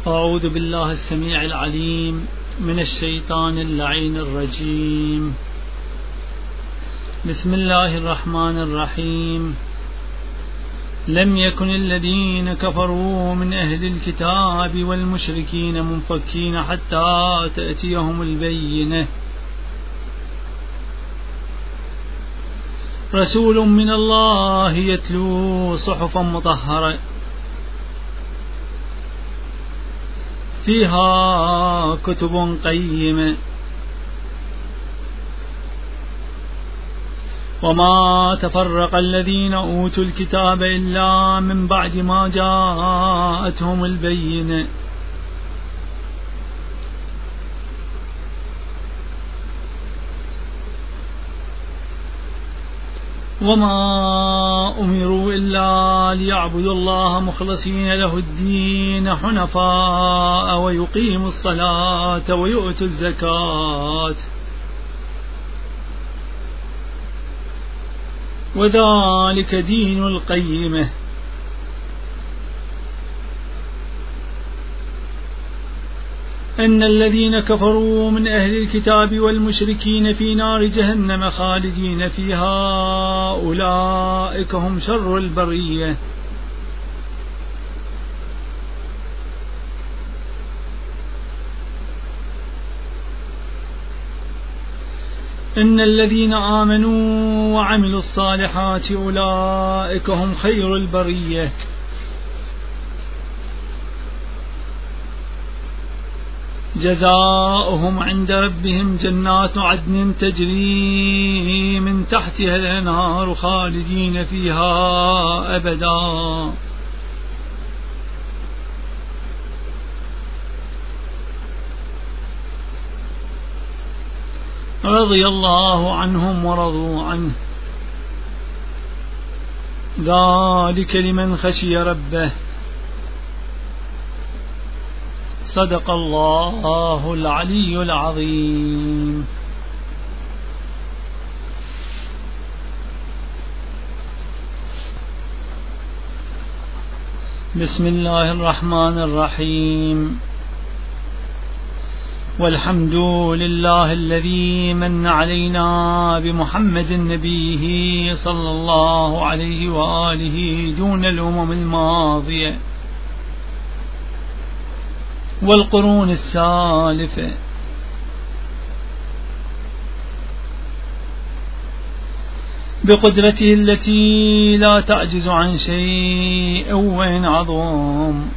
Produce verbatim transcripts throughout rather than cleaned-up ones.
أعوذ بالله السميع العليم من الشيطان اللعين الرجيم. بسم الله الرحمن الرحيم. لم يكن الذين كفروا من أهل الكتاب والمشركين منفكين حتى تأتيهم البينة. رسول من الله يتلو صحفا مطهرة فيها كتب قيمة وما تفرق الذين أوتوا الكتاب إلا من بعد ما جاءتهم البينة وما أمروا إلا ليعبدوا الله مخلصين له الدين حنفاء ويقيموا الصلاة ويؤتوا الزكاة وذلك دين القيمة. إن الذين كفروا من أهل الكتاب والمشركين في نار جهنم خالدين فيها أولئك هم شر البرية. إن الذين آمنوا وعملوا الصالحات أولئك هم خير البرية. جزاؤهم عند ربهم جنات عدن تجري من تحتها الأنهار خالدين فيها أبدا. رضي الله عنهم ورضوا عنه ذلك لمن خشي ربه. صدق الله العلي العظيم. بسم الله الرحمن الرحيم. والحمد لله الذي من علينا بمحمد نبيه صلى الله عليه وآله دون الأمم الماضية والقرون السالفة، بقدرته التي لا تعجز عن شيء وإن عظم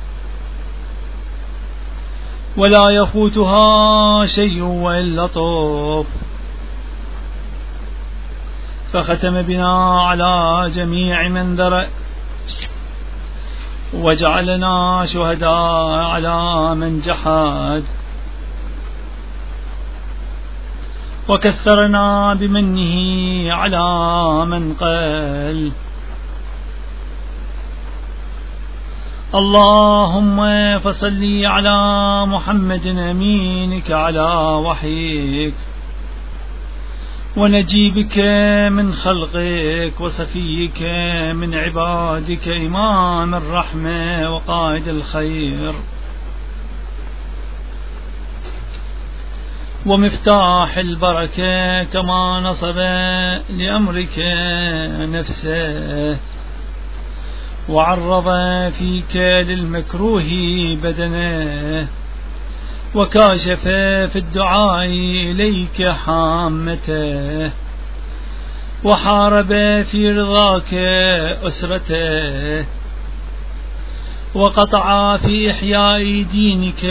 ولا يفوتها شيء وإن لطف، فختم بنا على جميع من ذرأ وجعلنا شهداء على من جحد، وكثرنا بمنه على من قل. اللهم فصل على محمد أمينك على وحيك ونجيبك من خلقك وصفيك من عبادك إمام الرحمة وقائد الخير ومفتاح البركة، كما نصب لأمرك نفسه وعرض فيك للمكروه بدنه وكاشف في الدعاء إليك حامته وحارب في رضاك أسرته وقطع في إحياء دينك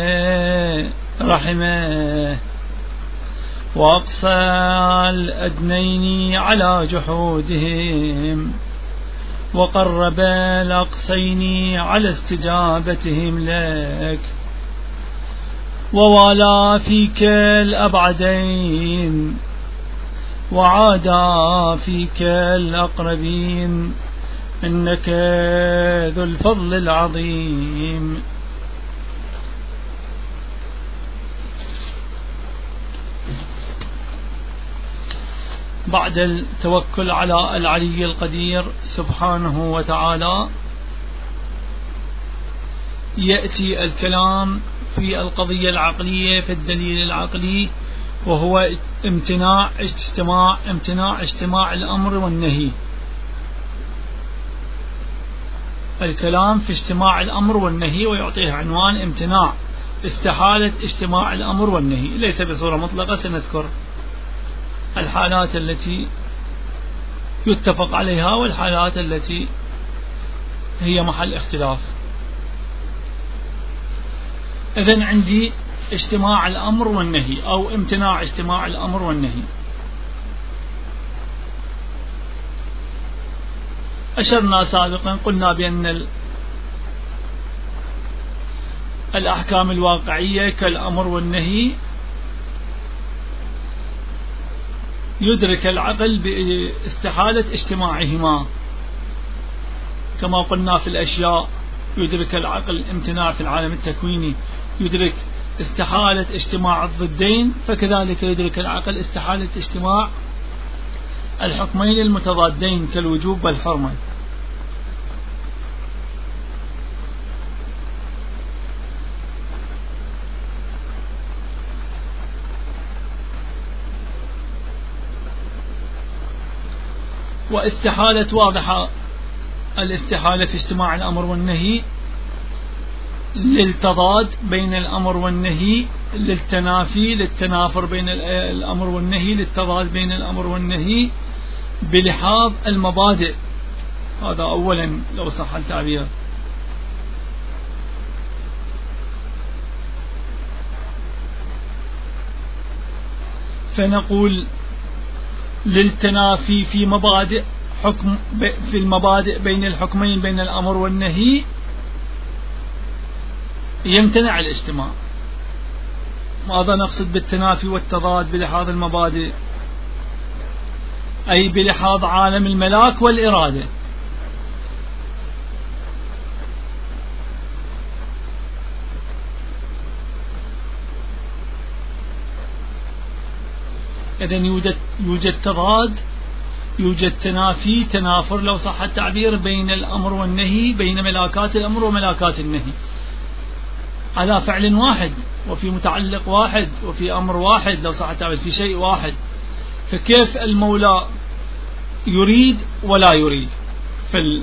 رحمه وأقصى الأدنين على جحودهم وقرب الأقصين على استجابتهم لك ووالى فيك الأبعدين وعادى فيك الأقربين، إنك ذو الفضل العظيم. بعد التوكل على العلي القدير سبحانه وتعالى، يأتي الكلام في القضية العقلية في الدليل العقلي، وهو امتناع اجتماع امتناع اجتماع الأمر والنهي. الكلام في اجتماع الأمر والنهي، ويعطيه عنوان امتناع استحالة اجتماع الأمر والنهي، ليس بصورة مطلقة. سنذكر الحالات التي يتفق عليها والحالات التي هي محل اختلاف. إذن عندي اجتماع الأمر والنهي أو امتناع اجتماع الأمر والنهي. أشرنا سابقا، قلنا بأن الأحكام الواقعية كالأمر والنهي يدرك العقل باستحالة اجتماعهما، كما قلنا في الأشياء يدرك العقل امتناع في العالم التكويني، يدرك استحالة اجتماع الضدين، فكذلك يدرك العقل استحالة اجتماع الحكمين المتضادين كالوجوب والحرمة. واستحالة واضحة، الاستحالة في اجتماع الأمر والنهي للتضاد بين الأمر والنهي، للتنافي للتنافر بين الأمر والنهي، للتضاد بين الأمر والنهي بلحاظ المبادئ. هذا أولا لو صح التعبير. فنقول للتنافي في مبادئ حكم في المبادئ بين الحكمين بين الأمر والنهي يمتنع الاجتماع. ماذا نقصد بالتنافي والتضاد بلحاظ المبادئ؟ أي بلحاظ عالم الملاك والإرادة. إذن يوجد يوجد تضاد، يوجد تنافي تنافر لو صح التعبير بين الأمر والنهي، بين ملاكات الأمر وملاكات النهي على فعل واحد وفي متعلق واحد وفي أمر واحد لو صح التعبير، في شيء واحد. فكيف المولى يريد ولا يريد؟ في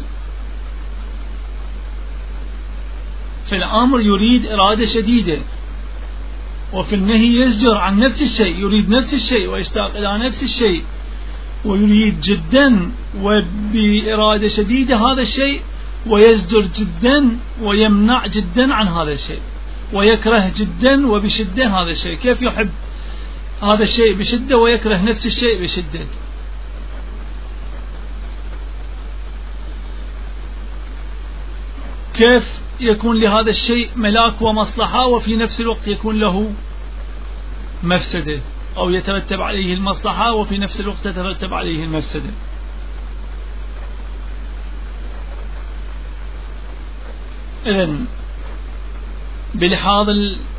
في الأمر يريد إرادة شديدة، وفي النهي يزجر عن نفس الشيء، يريد نفس الشيء ويشتاق إلى نفس الشيء ويريد جدا وبإرادة شديدة هذا الشيء، ويزجر جدا ويمنع جدا عن هذا الشيء، ويكره جدا وبشدة هذا الشيء. كيف يحب هذا الشيء بشدة ويكره نفس الشيء بشدة؟ كيف يكون لهذا الشيء ملاك ومصلحة وفي نفس الوقت يكون له مفسدة، أو يترتب عليه المصلحة وفي نفس الوقت تترتب عليه المفسدة؟ إذن بلحاظ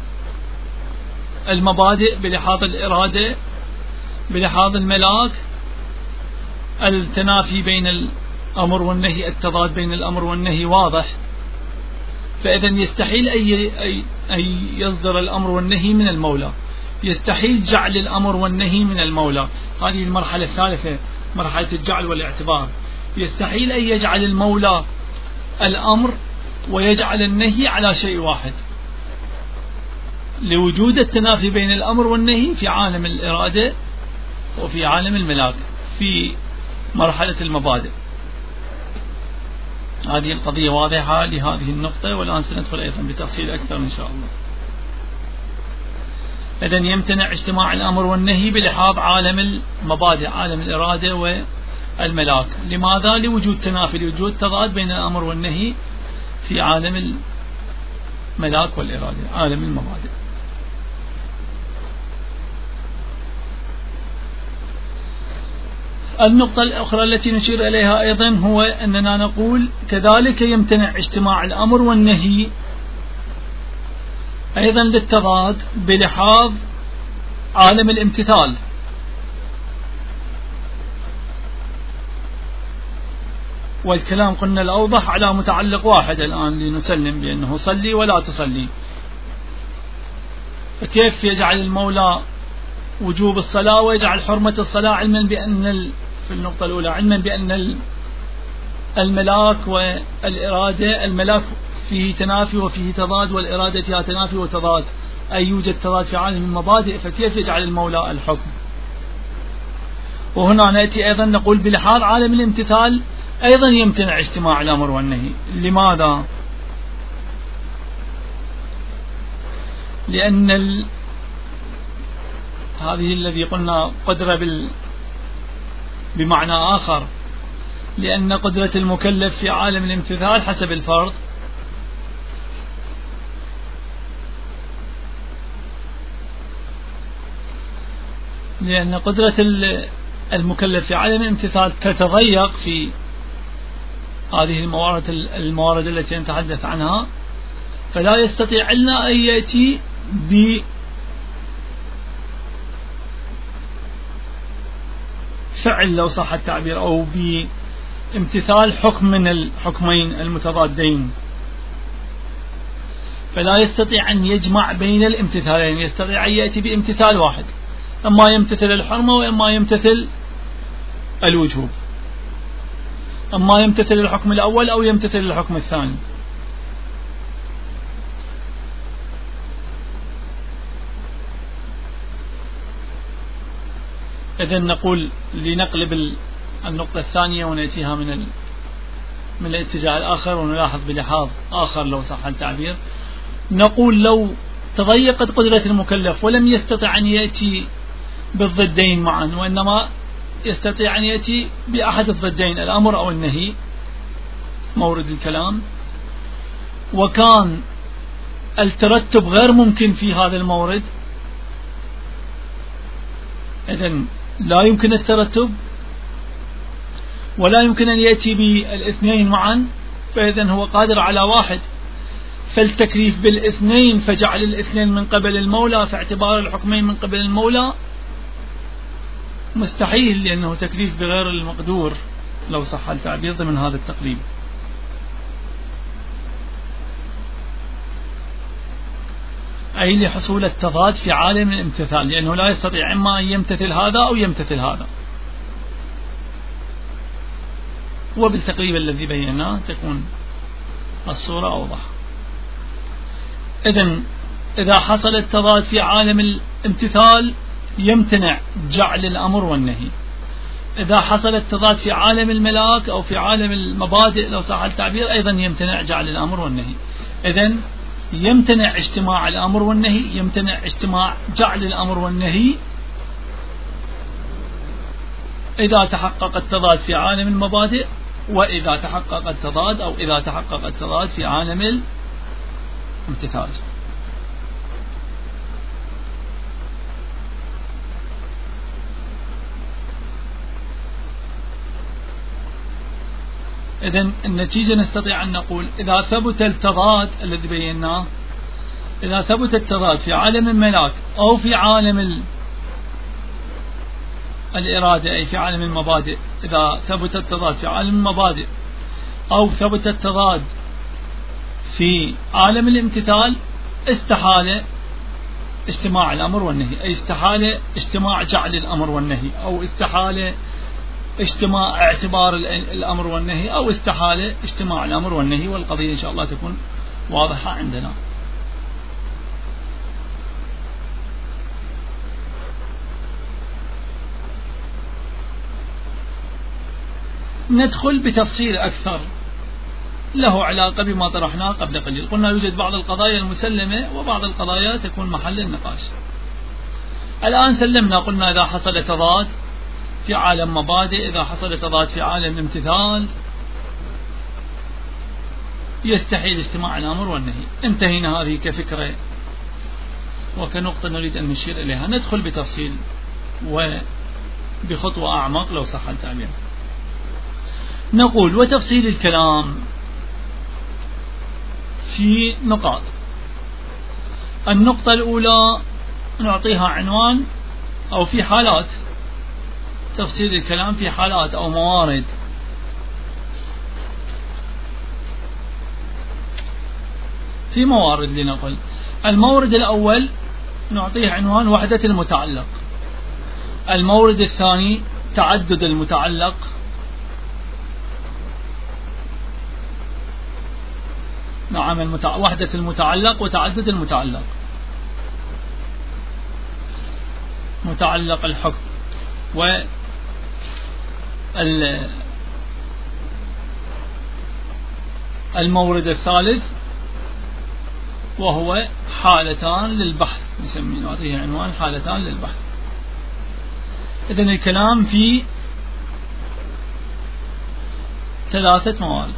المبادئ، بلحاظ الإرادة، بلحاظ الملاك، التنافي بين الأمر والنهي، التضاد بين الأمر والنهي واضح. فإذن يستحيل أي أي يصدر الأمر والنهي من المولى، يستحيل جعل الأمر والنهي من المولى. هذه المرحلة الثالثة، مرحلة الجعل والاعتبار. يستحيل أن يجعل المولى الأمر ويجعل النهي على شيء واحد، لوجود التنافي بين الأمر والنهي في عالم الإرادة وفي عالم الملاك في مرحلة المبادئ. هذه القضية واضحة لهذه النقطة، والآن سندخل أيضا بتفصيل أكثر إن شاء الله. إذن يمتنع اجتماع الأمر والنهي بلحاظ عالم المبادئ، عالم الإرادة والملاك. لماذا؟ لوجود تنافي، لوجود تضاد بين الأمر والنهي في عالم الملاك والإرادة، عالم المبادئ. النقطة الأخرى التي نشير إليها أيضا هو أننا نقول كذلك يمتنع اجتماع الأمر والنهي أيضا للتضاد بلحاظ عالم الامتثال. والكلام قلنا الأوضح على متعلق واحد الآن لنسلم بأنه صلي ولا تصلي. فكيف يجعل المولى وجوب الصلاة ويجعل حرمة الصلاة علما بأن في النقطة الأولى علما بأن الملاك والإرادة، الملاك فيه تنافي وفيه تضاد، والإرادة فيها تنافي وتضاد، أي يوجد تضاد في عالم المبادئ، فكيف يجعل المولى الحكم؟ وهنا نأتي أيضا نقول بلحاظ عالم الامتثال أيضا يمتنع اجتماع الأمر والنهي. لماذا؟ لأن ال... هذه الذي قلنا قدرة بال... بمعنى آخر، لأن قدرة المكلف في عالم الامتثال حسب الفرض، لأن قدرة المكلف في عالم الامتثال تتضيق في هذه الموارد الموارد التي نتحدث عنها، فلا يستطيع لنا أن يأتي بفعل لو صح التعبير أو بامتثال حكم من الحكمين المتضادين، فلا يستطيع أن يجمع بين الامتثالين، يستطيع أن يأتي بامتثال واحد، أما يمتثل الحرمة وإما يمتثل الوجوب، أما يمتثل الحكم الأول أو يمتثل الحكم الثاني. إذن نقول لنقلب النقطة الثانية ونأتيها من ال... من الاتجاه الآخر ونلاحظ بلحاظ آخر لو صح التعبير، نقول لو تضيقت قدرة المكلف ولم يستطع أن يأتي بالضدين معا، وإنما يستطيع أن يأتي بأحد الضدين الأمر أو النهي مورد الكلام، وكان الترتب غير ممكن في هذا المورد، إذن لا يمكن الترتب ولا يمكن أن يأتي بالاثنين معا، فإذن هو قادر على واحد، فالتكليف بالاثنين فجعل الاثنين من قبل المولى، فاعتبار الحكمين من قبل المولى مستحيل، لأنه تكليف بغير المقدور لو صح التعبير ضمن هذا التقريب. أي لحصول التضاد في عالم الامتثال، لأنه لا يستطيع إما أن يمتثل هذا أو يمتثل هذا، وبالتقريب الذي بيناه تكون الصورة أوضح. إذن إذا حصل التضاد في عالم الامتثال يمتنع جعل الأمر والنهي. إذا حصل التضاد في عالم الملاك أو في عالم المبادئ لو صح التعبير أيضا يمتنع جعل الأمر والنهي. إذن يمتنع اجتماع الأمر والنهي، يمتنع اجتماع جعل الأمر والنهي إذا تحقق التضاد في عالم المبادئ، وإذا تحقق التضاد أو إذا تحقق التضاد في عالم الامتثال. إذن النتيجة نستطيع أن نقول إذا ثبت التضاد الذي بيناه، إذا ثبت التضاد في عالم الملاك أو في عالم الإرادة أي في عالم المبادئ، إذا ثبت التضاد في عالم المبادئ أو ثبت التضاد في عالم الامتثال، استحال اجتماع الأمر والنهي، أي استحال اجتماع جعل الأمر والنهي، أو استحال اجتماع اعتبار الأمر والنهي، أو استحال اجتماع الأمر والنهي. والقضية إن شاء الله تكون واضحة عندنا. ندخل بتفصيل أكثر له علاقة بما طرحناه قبل قليل. قلنا يوجد بعض القضايا المسلمة وبعض القضايا تكون محل النقاش. الآن سلمنا، قلنا إذا حصل تضاد في عالم مبادئ، إذا حصل تضاد في عالم امتثال، يستحيل اجتماع الأمر والنهي. انتهينا هذه كفكرة وكنقطة نريد أن نشير إليها. ندخل بتفصيل وبخطوة أعمق لو صح التعبير. نقول وتفصيل الكلام في نقاط. النقطة الأولى نعطيها عنوان أو في حالات، تفصيل الكلام في حالات أو موارد في موارد لنقل. المورد الأول نعطيه عنوان وحدة المتعلق. المورد الثاني تعدد المتعلق. نعم المتع... وحدة المتعلق وتعدد المتعلق. متعلق الحكم و المورد الثالث وهو حالتان للبحث، نسميه نعطيه عنوان حالتان للبحث. إذن الكلام في ثلاثة موارد.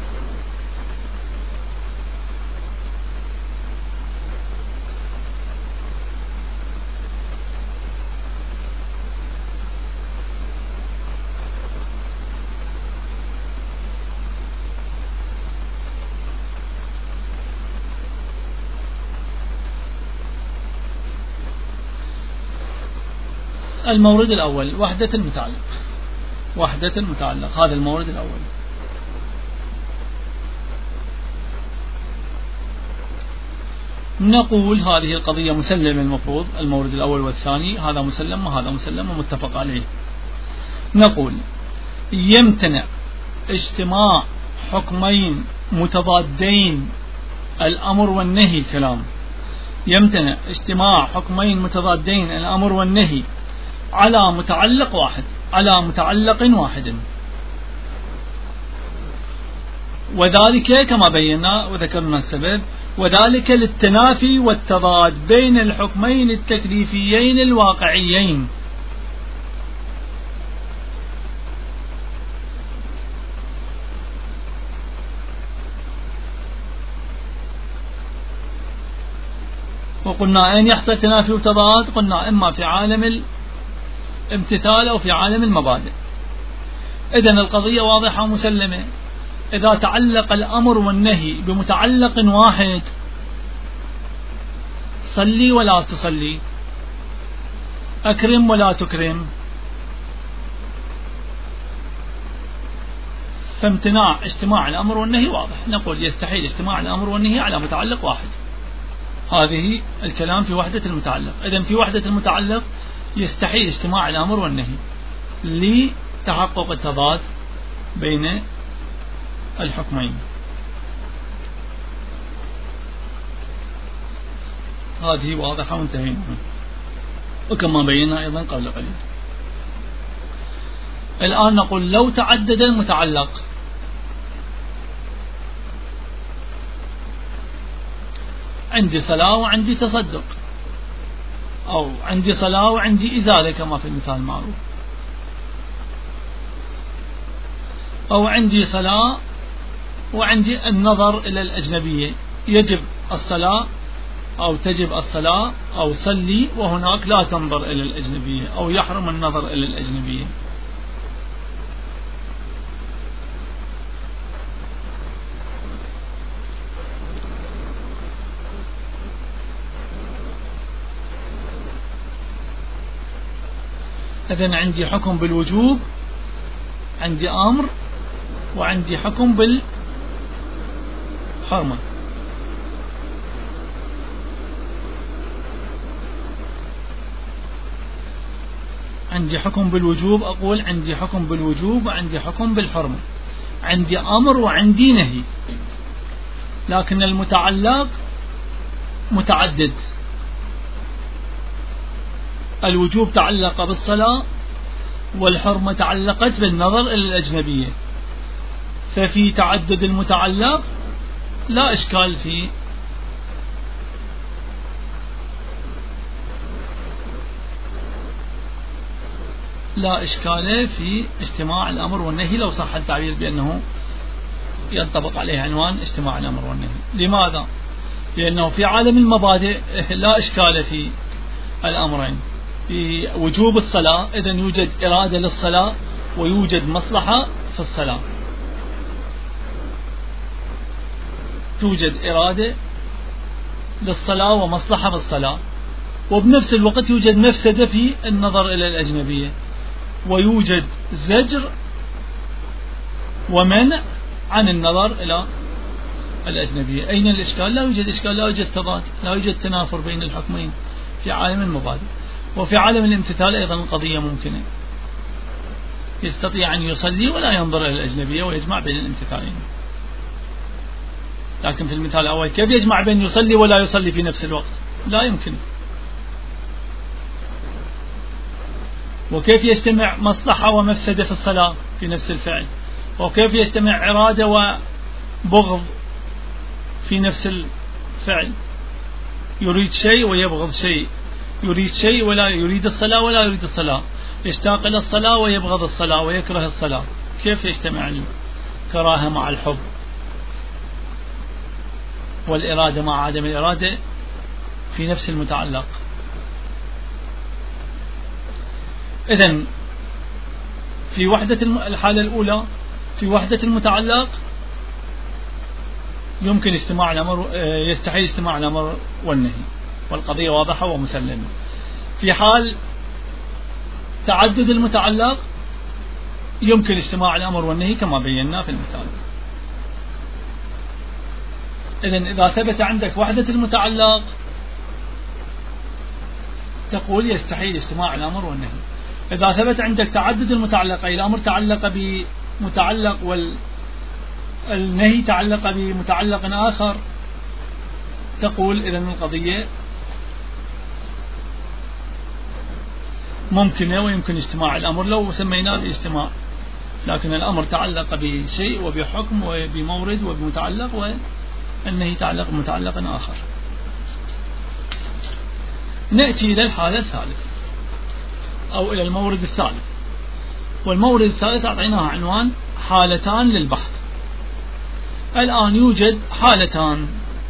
المورد الأول وحدة المتعلق. وحدة المتعلق هذا المورد الأول. نقول هذه القضية مسلمة، المفروض المورد الأول والثاني هذا مسلم وهذا مسلم ومتفق عليه. نقول يمتنع اجتماع حكمين متضادين الأمر والنهي. الكلام يمتنع اجتماع حكمين متضادين الأمر والنهي على متعلق واحد، على متعلق واحد، وذلك كما بينا وذكرنا السبب، وذلك للتنافي والتضاد بين الحكمين التكليفيين الواقعيين. وقلنا أين يحصل تنافي وتضاد؟ قلنا إما في عالم الامتثال أو في عالم المبادئ. إذن القضية واضحة ومسلمة. إذا تعلق الأمر والنهي بمتعلق واحد، صلي ولا تصلي، أكرم ولا تكرم، فامتناع اجتماع الأمر والنهي واضح. نقول يستحيل اجتماع الأمر والنهي على متعلق واحد. هذه الكلام في وحدة المتعلق. إذن في وحدة المتعلق يستحيل اجتماع الأمر والنهي لتحقق التضاد بين الحكمين. هذه واضحة وانتهينا، وكما بينا أيضا قبل قليل. الآن نقول لو تعدد المتعلق، عندي صلاة وعندي تصدق، أو عندي صلاة وعندي إزالة كما في المثال المعروف، أو عندي صلاة وعندي النظر إلى الأجنبية، يجب الصلاة أو تجب الصلاة أو صلي وهناك لا تنظر إلى الأجنبية، أو يحرم النظر إلى الأجنبية. إذن عندي حكم بالوجوب، عندي أمر، وعندي حكم بالحرمة. عندي حكم بالوجوب، أقول عندي حكم بالوجوب وعندي حكم بالحرمة، عندي أمر وعندي نهي. لكن المتعلق متعدد. الوجوب تعلق بالصلاة، والحرمة تعلقت بالنظر إلى الأجنبية. ففي تعدد المتعلق لا إشكال فيه، لا إشكال في اجتماع الأمر والنهي، لو صح التعبير بأنه ينطبق عليه عنوان اجتماع الأمر والنهي. لماذا؟ لأنه في عالم المبادئ لا إشكال في الأمرين. في وجوب الصلاة إذن يوجد إرادة للصلاة ويوجد مصلحة في الصلاة، توجد إرادة للصلاة ومصلحة في الصلاة، وبنفس الوقت يوجد مفسدة في النظر إلى الأجنبية، ويوجد زجر ومنع عن النظر إلى الأجنبية. أين الإشكال؟ لا يوجد إشكال، لا يوجد تضاد، لا يوجد تنافر بين الحكمين في عالم المبادئ. وفي عالم الامتثال أيضا القضية ممكنة، يستطيع أن يصلي ولا ينظر إلى الأجنبية ويجمع بين الامتثالين. لكن في المثال الأول كيف يجمع بين يصلي ولا يصلي في نفس الوقت؟ لا يمكن. وكيف يجتمع مصلحة ومفسدة في الصلاة في نفس الفعل؟ وكيف يجتمع إرادة وبغض في نفس الفعل؟ يريد شيء ويبغض شيء، يريد شيء ولا يريد الصلاة ولا يريد الصلاة، يشتاق إلى الصلاة ويبغض الصلاة ويكره الصلاة. كيف يجتمع الكراهة مع الحب والإرادة مع عدم الإرادة في نفس المتعلق؟ إذن في وحدة الحالة الأولى في وحدة المتعلق يمكن اجتماع الأمر، يستحيل اجتماع الأمر والنهي، والقضية واضحة ومسلمة. في حال تعدد المتعلق يمكن اجتماع الأمر والنهي كما بينا في المثال. إذن إذا ثبت عندك وحدة المتعلق تقول يستحيل اجتماع الأمر والنهي. إذا ثبت عندك تعدد المتعلق، أي الأمر تعلق بمتعلق والنهي تعلق بمتعلق آخر، تقول إذن القضية ممكنة ويمكن اجتماع الأمر لو سميناه باجتماع، لكن الأمر تعلق بشيء وبحكم وبمورد وبمتعلق، والنهي تعلق بمتعلق آخر. نأتي إلى الحالة الثالثة أو إلى المورد الثالث. والمورد الثالث أعطيناه عنوان حالتان للبحث. الآن يوجد حالتان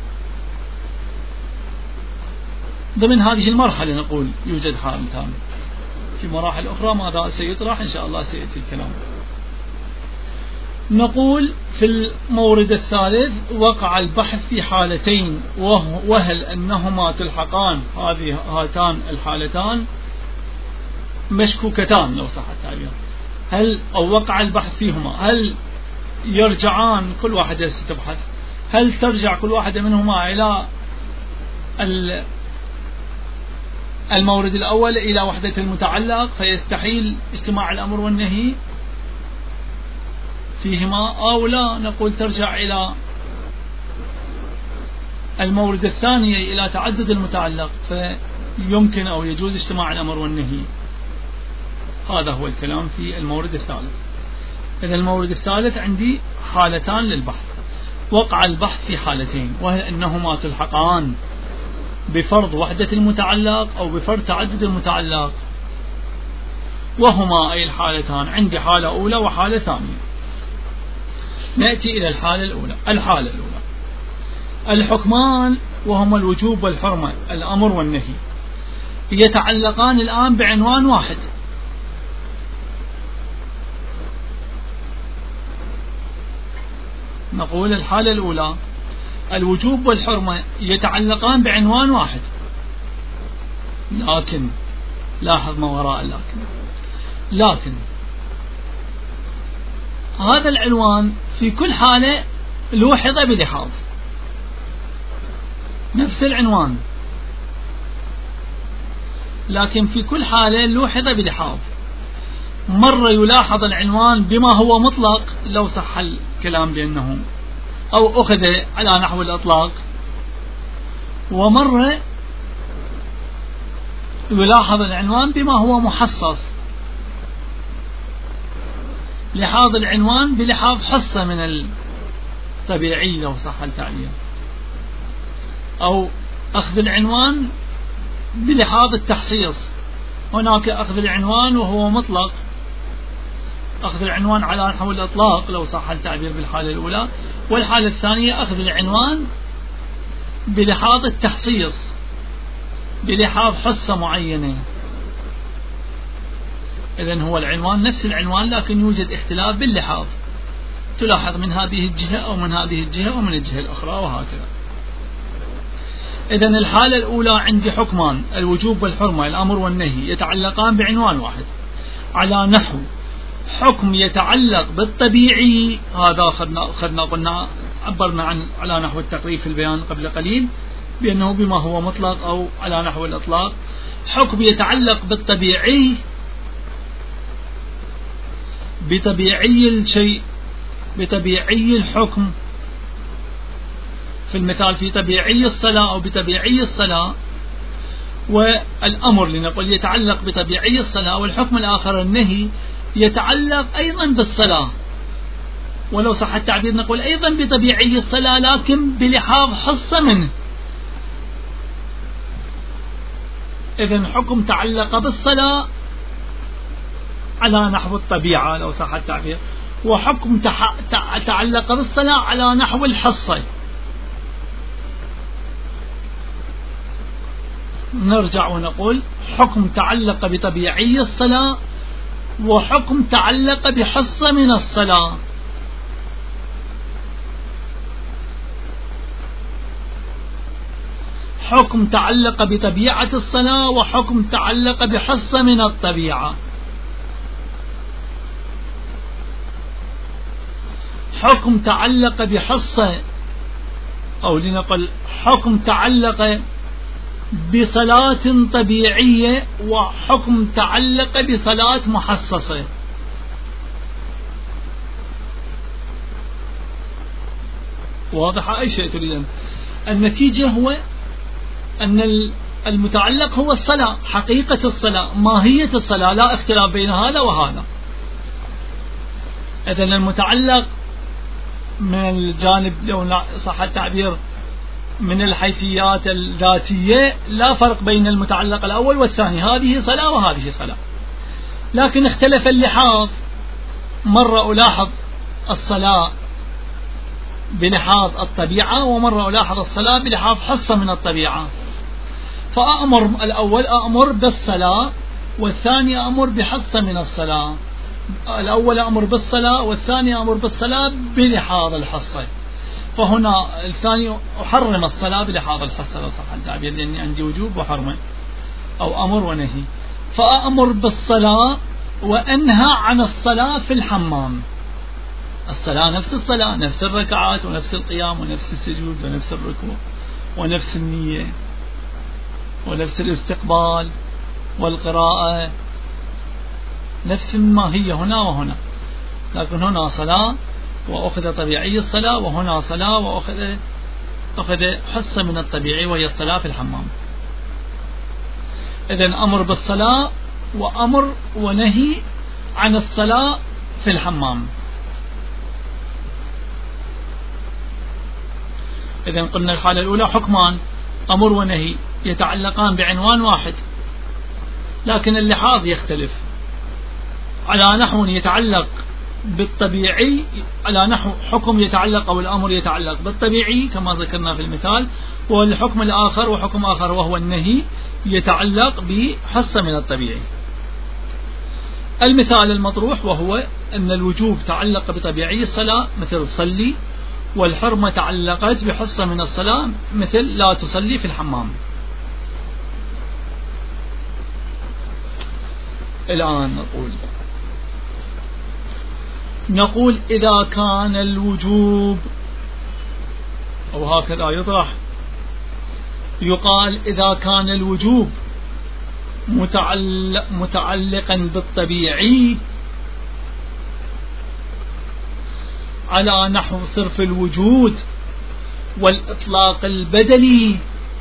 ضمن هذه المرحلة، نقول يوجد حالتان. في مراحل أخرى ماذا سيطرح إن شاء الله سيأتي الكلام. نقول في المورد الثالث وقع البحث في حالتين، وهل أنهما تلحقان، هذه هاتان الحالتان مشكوكتان لو صح التعبير، هل أو وقع البحث فيهما، هل يرجعان كل واحدة ستبحث، هل ترجع كل واحدة منهما إلى المورد الأول إلى وحدة المتعلق فيستحيل اجتماع الأمر والنهي فيهما، أو لا نقول ترجع إلى المورد الثاني إلى تعدد المتعلق فيمكن أو يجوز اجتماع الأمر والنهي. هذا هو الكلام في المورد الثالث. إذا المورد الثالث عندي حالتان للبحث. وقع البحث في حالتين، وهل أنهما تلحقان بفرض وحدة المتعلق أو بفرض تعدد المتعلق، وهما أي الحالتان عندي حالة أولى وحالة ثانية. نأتي إلى الحالة الأولى. الحالة الأولى الحكمان وهما الوجوب والحرمة، الأمر والنهي، يتعلقان الآن بعنوان واحد. نقول الحالة الأولى الوجوب والحرمة يتعلقان بعنوان واحد، لكن لاحظ ما وراء لكن لكن هذا العنوان في كل حالة لوحظ بلحاظ. نفس العنوان لكن في كل حالة لوحظ بلحاظ. مرة يلاحظ العنوان بما هو مطلق لو صح الكلام بأنه أو أخذ على نحو الإطلاق، ومرة يلاحظ العنوان بما هو محصص، لحاظ العنوان بلحاظ حصة من الطبيعي لو صح التعبير، أو أخذ العنوان بلحاظ التحصيص. هناك أخذ العنوان وهو مطلق، أخذ العنوان على نحو الإطلاق لو صح التعبير بالحالة الأولى، والحالة الثانية أخذ العنوان بلحاظ التحصيص بلحاظ حصة معينة. إذن هو العنوان نفس العنوان لكن يوجد اختلاف باللحاظ، تلاحظ من هذه الجهة أو من هذه الجهة أو من الجهة الأخرى وهكذا. إذن الحالة الأولى عندي حكمان الوجوب والحرمة الأمر والنهي يتعلقان بعنوان واحد، على نحو حكم يتعلق بالطبيعي، هذا أخذنا قلنا عبرنا عن على نحو التقريب في البيان قبل قليل بأنه بما هو مطلق أو على نحو الإطلاق. حكم يتعلق بالطبيعي بطبيعي الشيء، بطبيعي الحكم، في المثال في طبيعي الصلاة أو بطبيعي الصلاة، والأمر لنقول يتعلق بطبيعي الصلاة، والحكم الآخر النهي يتعلق أيضا بالصلاة، ولو صح التعبير نقول أيضا بطبيعي الصلاة لكن بلحاظ حصة منه. إذن حكم تعلق بالصلاة على نحو الطبيعة لو صح التعبير، وحكم تعلق بالصلاة على نحو الحصة. نرجع ونقول حكم تعلق بطبيعي الصلاة وحكم تعلق بحصة من الصلاة. حكم تعلق بطبيعة الصلاة وحكم تعلق بحصة من الطبيعة. حكم تعلق بحصة أو لنقل حكم تعلق بصلاة طبيعية وحكم تعلق بصلاة محصصة. واضحة أي شيء تريدون؟ النتيجة هو أن المتعلق هو الصلاة، حقيقة الصلاة، ماهية الصلاة، لا اختلاف بين هذا وهذا. إذن المتعلق من الجانب لو صح التعبير من الحيثيات الذاتية لا فرق بين المتعلق الأول والثاني، هذه صلاة وهذه صلاة، لكن اختلف اللحاظ. مرة ألاحظ الصلاة بلحاظ الطبيعة ومرة ألاحظ الصلاة بلحاظ حصة من الطبيعة، فأأمر الأول أأمر بالصلاة والثاني أأمر بحصة من الصلاة. الأول أمر بالصلاة والثاني أمر بالصلاة بلحاظ الحصة، فهنا الثاني أحرم الصلاة بلحاظ الحصة لو صح التعبير، لأني عندي وجوب وحرمة أو أمر ونهي. فأمر بالصلاة وأنهى عن الصلاة في الحمام. الصلاة نفس الصلاة، نفس الركعات ونفس القيام ونفس السجود ونفس الركوع ونفس النية ونفس الاستقبال والقراءة، نفس الماهية هنا وهنا، لكن هنا صلاة وأخذ طبيعي الصلاة، وهنا صلاة وأخذ أخذ حصة من الطبيعي وهي الصلاة في الحمام. إذن أمر بالصلاة وأمر ونهي عن الصلاة في الحمام. إذن قلنا الحالة الأولى حكمان أمر ونهي يتعلقان بعنوان واحد، لكن اللحاظ يختلف. على نحو يتعلق بالطبيعي، على نحو حكم يتعلق أو الأمر يتعلق بالطبيعي كما ذكرنا في المثال، والحكم الآخر وحكم آخر وهو النهي يتعلق بحصة من الطبيعي. المثال المطروح وهو أن الوجوب تعلق بطبيعي الصلاة مثل صلي، والحرمة تعلقت بحصة من الصلاة مثل لا تصلي في الحمام. الآن نقول نقول إذا كان الوجوب، أو هكذا يطرح، يقال إذا كان الوجوب متعلق متعلقا بالطبيعي على نحو صرف الوجود والإطلاق البدلي،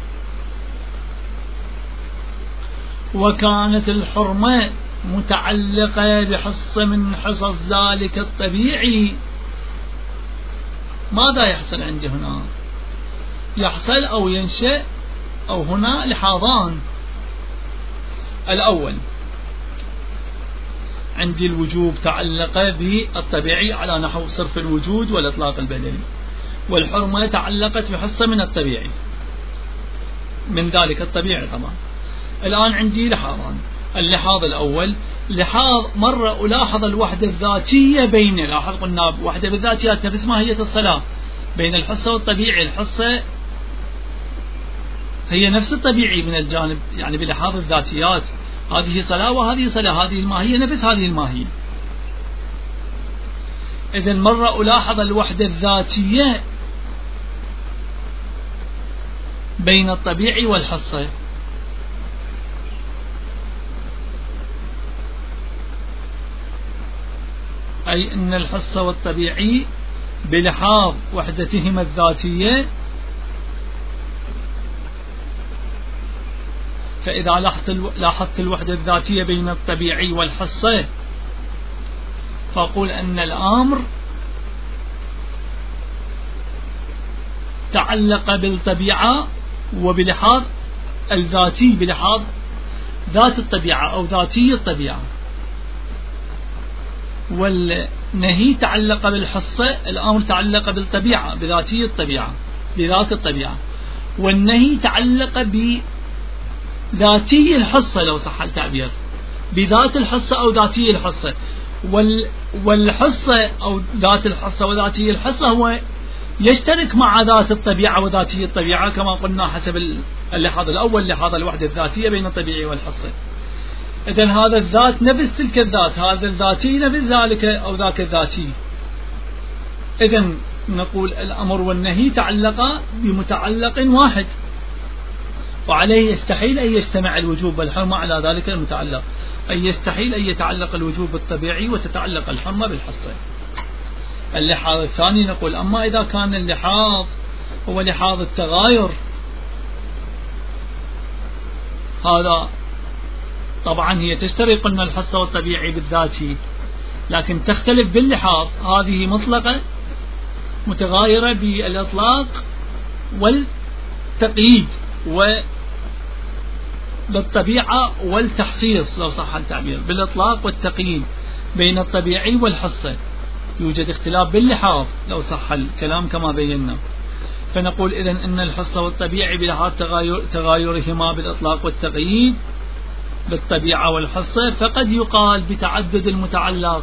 وكانت الحرمة متعلقة بحصة من حصص ذلك الطبيعي، ماذا يحصل عندي هنا؟ يحصل أو ينشأ أو هنا لحاظان. الأول عندي الوجوب تعلق بالطبيعي على نحو صرف الوجود والإطلاق البدلي، والحرمة تعلقت بحصة من الطبيعي من ذلك الطبيعي طبعا. الآن عندي لحاظان. اللحاظ الأول لحاظ مرة ألاحظ الوحدة الذاتية بين، لاحظ قلنا وحدة بالذاتيات نفس ماهية الصلاة بين الحصة والطبيعي. الحصة هي نفس الطبيعي من الجانب، يعني بلحاظ الذاتيات، هذه صلاة وهذه صلاة، هذه الماهية نفس هذه الماهية. إذن مرة ألاحظ الوحدة الذاتية بين الطبيعي والحصة. أي أن الحصة والطبيعي بلحاظ وحدتهما الذاتية، فإذا لاحظت الوحدة الذاتية بين الطبيعي والحصة فأقول أن الأمر تعلق بالطبيعة وبلحاظ الذاتي، بلحاظ ذات الطبيعة أو ذاتي الطبيعة، والنهي تعلق بالحصة، الأمر تعلق بالطبيعة بذاتي الطبيعة بذات الطبيعة، والنهي تعلق بذاتي الحصة لو صح التعبير، بذات الحصة أو ذاتي الحصة. والحصة أو ذات الحصة وذاتي الحصة هو يشترك مع ذات الطبيعة وذاتي الطبيعة كما قلنا حسب اللحاظ الأول، لحاظ الوحدة الذاتية بين الطبيعي والحصة. إذن هذا الذات نفس تلك الذات، هذا الذاتي نفس ذلك أو ذاك الذاتي. إذن نقول الأمر والنهي تعلق بمتعلق واحد، وعليه يستحيل أن يجتمع الوجوب والحرمة على ذلك المتعلق، أي يستحيل أن يتعلق الوجوب بالطبيعي وتتعلق الحرمة بالحصة. اللحاظ الثاني نقول أما إذا كان اللحاظ هو لحاظ التغاير، هذا طبعا هي تشترك قلنا الحصة والطبيعي بالذاتي، لكن تختلف باللحاظ، هذه مطلقة متغايرة بالإطلاق والتقييد وبالطبيعة والتحصيص لو صح التعبير، بالإطلاق والتقييد بين الطبيعي والحصة يوجد اختلاف باللحاظ لو صح الكلام كما بينا. فنقول إذن أن الحصة والطبيعي بلحاظ تغاير تغايرهما بالإطلاق والتقييد بالطبيعة والحصة، فقد يقال بتعدد المتعلق،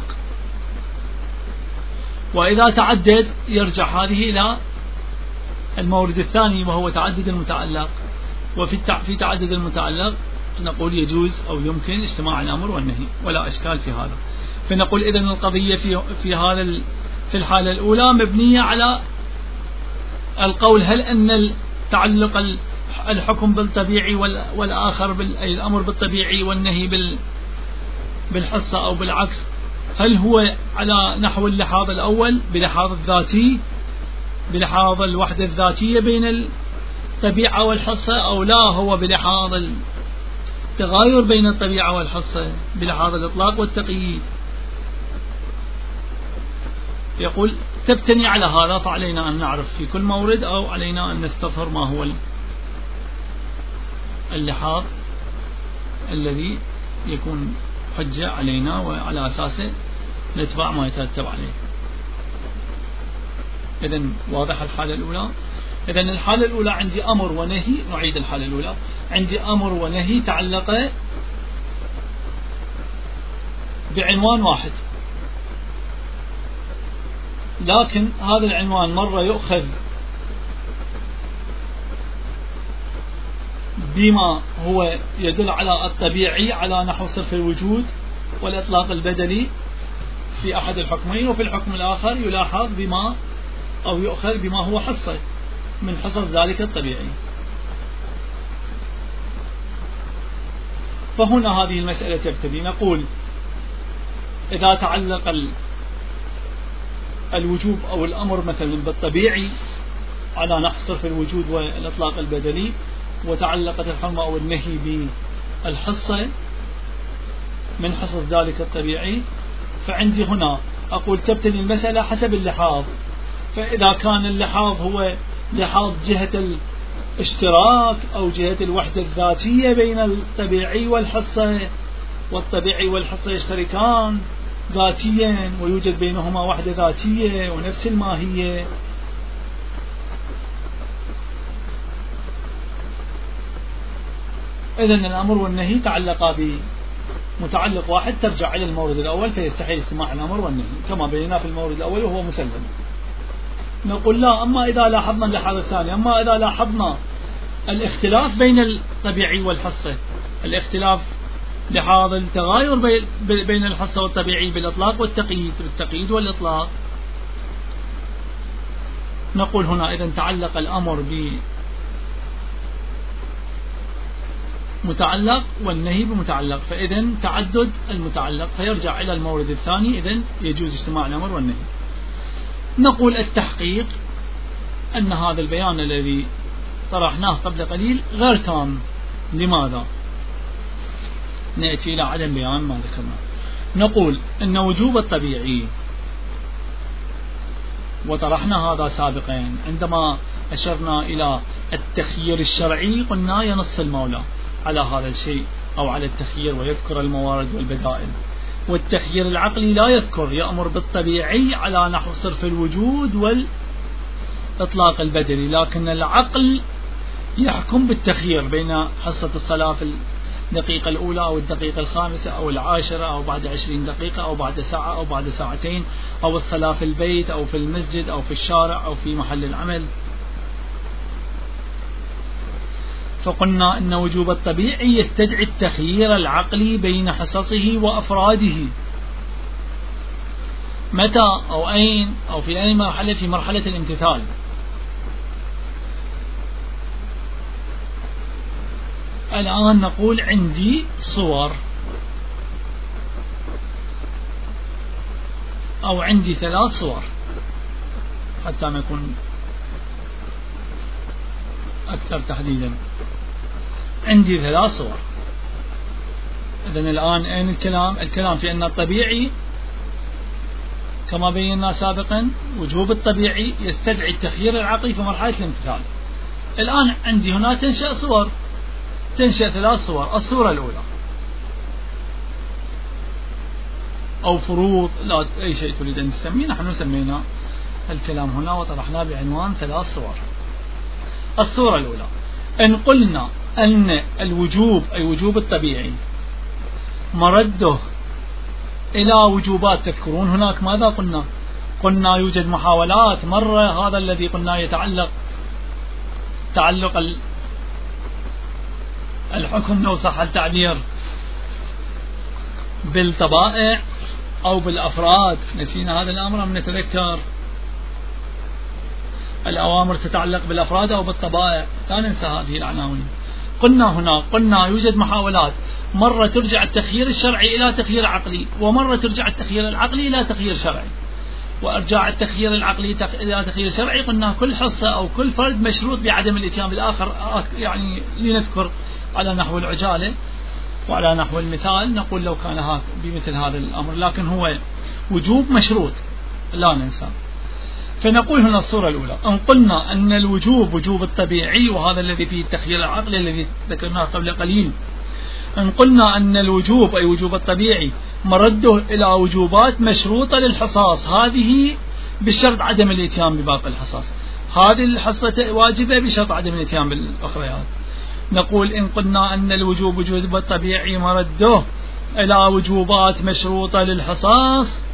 وإذا تعدد يرجع هذه إلى المورد الثاني وهو تعدد المتعلق. وفي في تعدد المتعلق نقول يجوز أو يمكن اجتماع الأمر والنهي ولا إشكال في هذا. فنقول إذن القضية في في هذا في الحالة الأولى مبنية على القول هل أن تعلق الحكم بالطبيعي والآخر أي الأمر بالطبيعي والنهي بالحصة أو بالعكس، هل هو على نحو اللحاظ الأول بلحاظ الذاتي بلحاظ الوحدة الذاتية بين الطبيعة والحصة، أو لا هو بلحاظ التغاير بين الطبيعة والحصة بلحاظ الإطلاق والتقييد. يقول تبتني على هذا فعلينا أن نعرف في كل مورد أو علينا أن نستظهر ما هو اللحاظ الذي يكون حجة علينا وعلى أساسه نتبع ما يترتب عليه. إذن واضح الحالة الأولى. إذن الحالة الأولى عندي أمر ونهي، نعيد الحالة الأولى، عندي أمر ونهي تعلق بعنوان واحد، لكن هذا العنوان مرة يؤخذ بما هو يدل على الطبيعي على نحو صرف الوجود والإطلاق البدلي في أحد الحكمين، وفي الحكم الآخر يلاحظ بما أو يؤخذ بما هو حصة من حصص ذلك الطبيعي. فهنا هذه المسألة تبتدي، نقول إذا تعلق الوجوب أو الأمر مثلا بالطبيعي على نحو صرف الوجود والإطلاق البدلي، وتعلقت الحرمة أو النهي بالحصة من حصص ذلك الطبيعي، فعندي هنا أقول تبتدي المسألة حسب اللحاظ. فإذا كان اللحاظ هو لحاظ جهة الاشتراك أو جهة الوحدة الذاتية بين الطبيعي والحصة، والطبيعي والحصة يشتركان ذاتيا ويوجد بينهما وحدة ذاتية ونفس الماهية، إذن الأمر والنهي تعلقا بمتعلق واحد ترجع إلى المورد الأول فيستحيل استماع الأمر والنهي كما بينا في المورد الأول وهو مسلم. نقول لا، أما إذا لاحظنا اللحاظ الثاني، أما إذا لاحظنا الاختلاف بين الطبيعي والحصة، الاختلاف لحاظ التغاير بين الحصة والطبيعي بالإطلاق والتقييد، بالتقييد والإطلاق، نقول هنا إذن تعلق الأمر متعلق والنهي بمتعلق، فإذا تعدد المتعلق فيرجع إلى المورد الثاني، إذا يجوز اجتماع الأمر والنهي. نقول التحقيق أن هذا البيان الذي طرحناه قبل قليل غير تام. لماذا؟ نأتي إلى عدم بيان ما ذكرنا. نقول أن وجوب الطبيعي، وطرحنا هذا سابقا عندما أشرنا إلى التخيير الشرعي، قلنا ينص المولى على هذا الشيء أو على التخيير ويذكر الموارد والبدائل، والتخيير العقلي لا يذكر، يأمر بالطبيعي على نحو صرف الوجود والإطلاق البدني، لكن العقل يحكم بالتخيير بين حصة الصلاة في الدقيقة الأولى أو الدقيقة الخامسة أو العاشرة أو بعد عشرين دقيقة أو بعد ساعة أو بعد ساعتين، أو الصلاة في البيت أو في المسجد أو في الشارع أو في محل العمل. فقلنا أن وجوب الطبيعي يستدعي التخيير العقلي بين حصصه وأفراده. متى أو أين أو في أي مرحلة؟ في مرحلة الامتثال. الآن نقول عندي صور أو عندي ثلاث صور حتى نكون أكثر تحديدا. عندي ثلاث صور. إذن الآن أين الكلام؟ الكلام في أن الطبيعي كما بينا سابقا وجوب الطبيعي يستدعي التخيير العقلي في مرحلة الامتثال. الآن عندي هنا تنشأ صور، تنشأ ثلاث صور. الصورة الأولى أو فروض، لا أي شيء تريد أن تسميه، نحن سمينا الكلام هنا وطرحناه بعنوان ثلاث صور. الصورة الأولى إن قلنا أن الوجوب أي وجوب الطبيعي مرده إلى وجوبات. تذكرون هناك ماذا قلنا؟ قلنا يوجد محاولات، مرة هذا الذي قلنا يتعلق تعلق الحكم لو صح التعبير بالطبائع أو بالأفراد. نسينا هذا الأمر أم نتذكر؟ الأوامر تتعلق بالأفراد أو بالطبائع، لا ننسى هذه العناوين. قلنا هنا قلنا يوجد محاولات، مرة ترجع التخيير الشرعي إلى تخيير عقلي، ومرة ترجع التخيير العقلي إلى تخيير شرعي. وأرجع التخيير العقلي إلى تخيير شرعي قلنا كل حصة أو كل فرد مشروط بعدم الإتيان بالآخر، يعني لنذكر على نحو العجالة وعلى نحو المثال نقول لو كان هذا بمثل هذا الأمر، لكن هو وجوب مشروط لا ننسى. فنقول هنا الصورة الأولى إن قلنا أن الوجوب وجوب الطبيعي، وهذا الذي فيه التخيير العقلي الذي ذكرناه قبل قليل، إن قلنا أن الوجوب أي وجوب الطبيعي مرده إلى وجوبات مشروطة للحصاص، هذه بشرط عدم الإتيان بباقي الحصاص. هذه الحصة واجبة بشرط عدم الإتيان بالأخريات. نقول إن قلنا أن الوجوب وجوب الطبيعي مرده إلى وجوبات مشروطة للحصاص،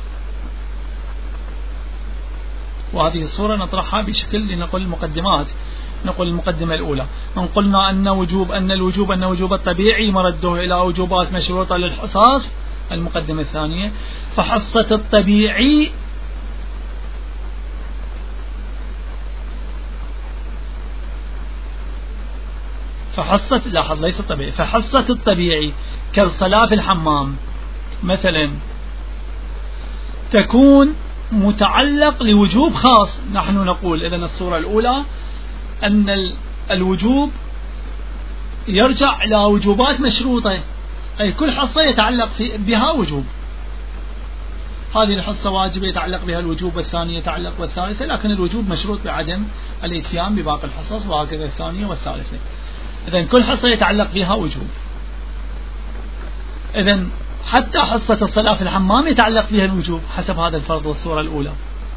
وهذه الصورة نطرحها بشكل لنقول المقدمات. نقول المقدمة الأولى إن قلنا أن وجوب أن الوجوب أن وجوب الطبيعي مرده إلى وجوبات مشروطة للحصاص. المقدمة الثانية فحصة الطبيعي فحصة لاحظ ليس الطبيعي فحصة الطبيعي كالصلاة في الحمام مثلا تكون متعلق لوجوب خاص. نحن نقول إذن الصورة الأولى أن الوجوب يرجع إلى وجوبات مشروطة، أي كل حصة يتعلق بها وجوب. هذه الحصة واجبة يتعلق بها الوجوب، والثانية يتعلق والثالثة، لكن الوجوب مشروط بعدم الإتيان بباقي الحصص، وهكذا الثانية والثالثة. إذن كل حصة يتعلق بها وجوب. إذن حتى حصة الصلاة في الحمام يتعلق بها الوجوب حسب هذا الفرض والصورة الأولى.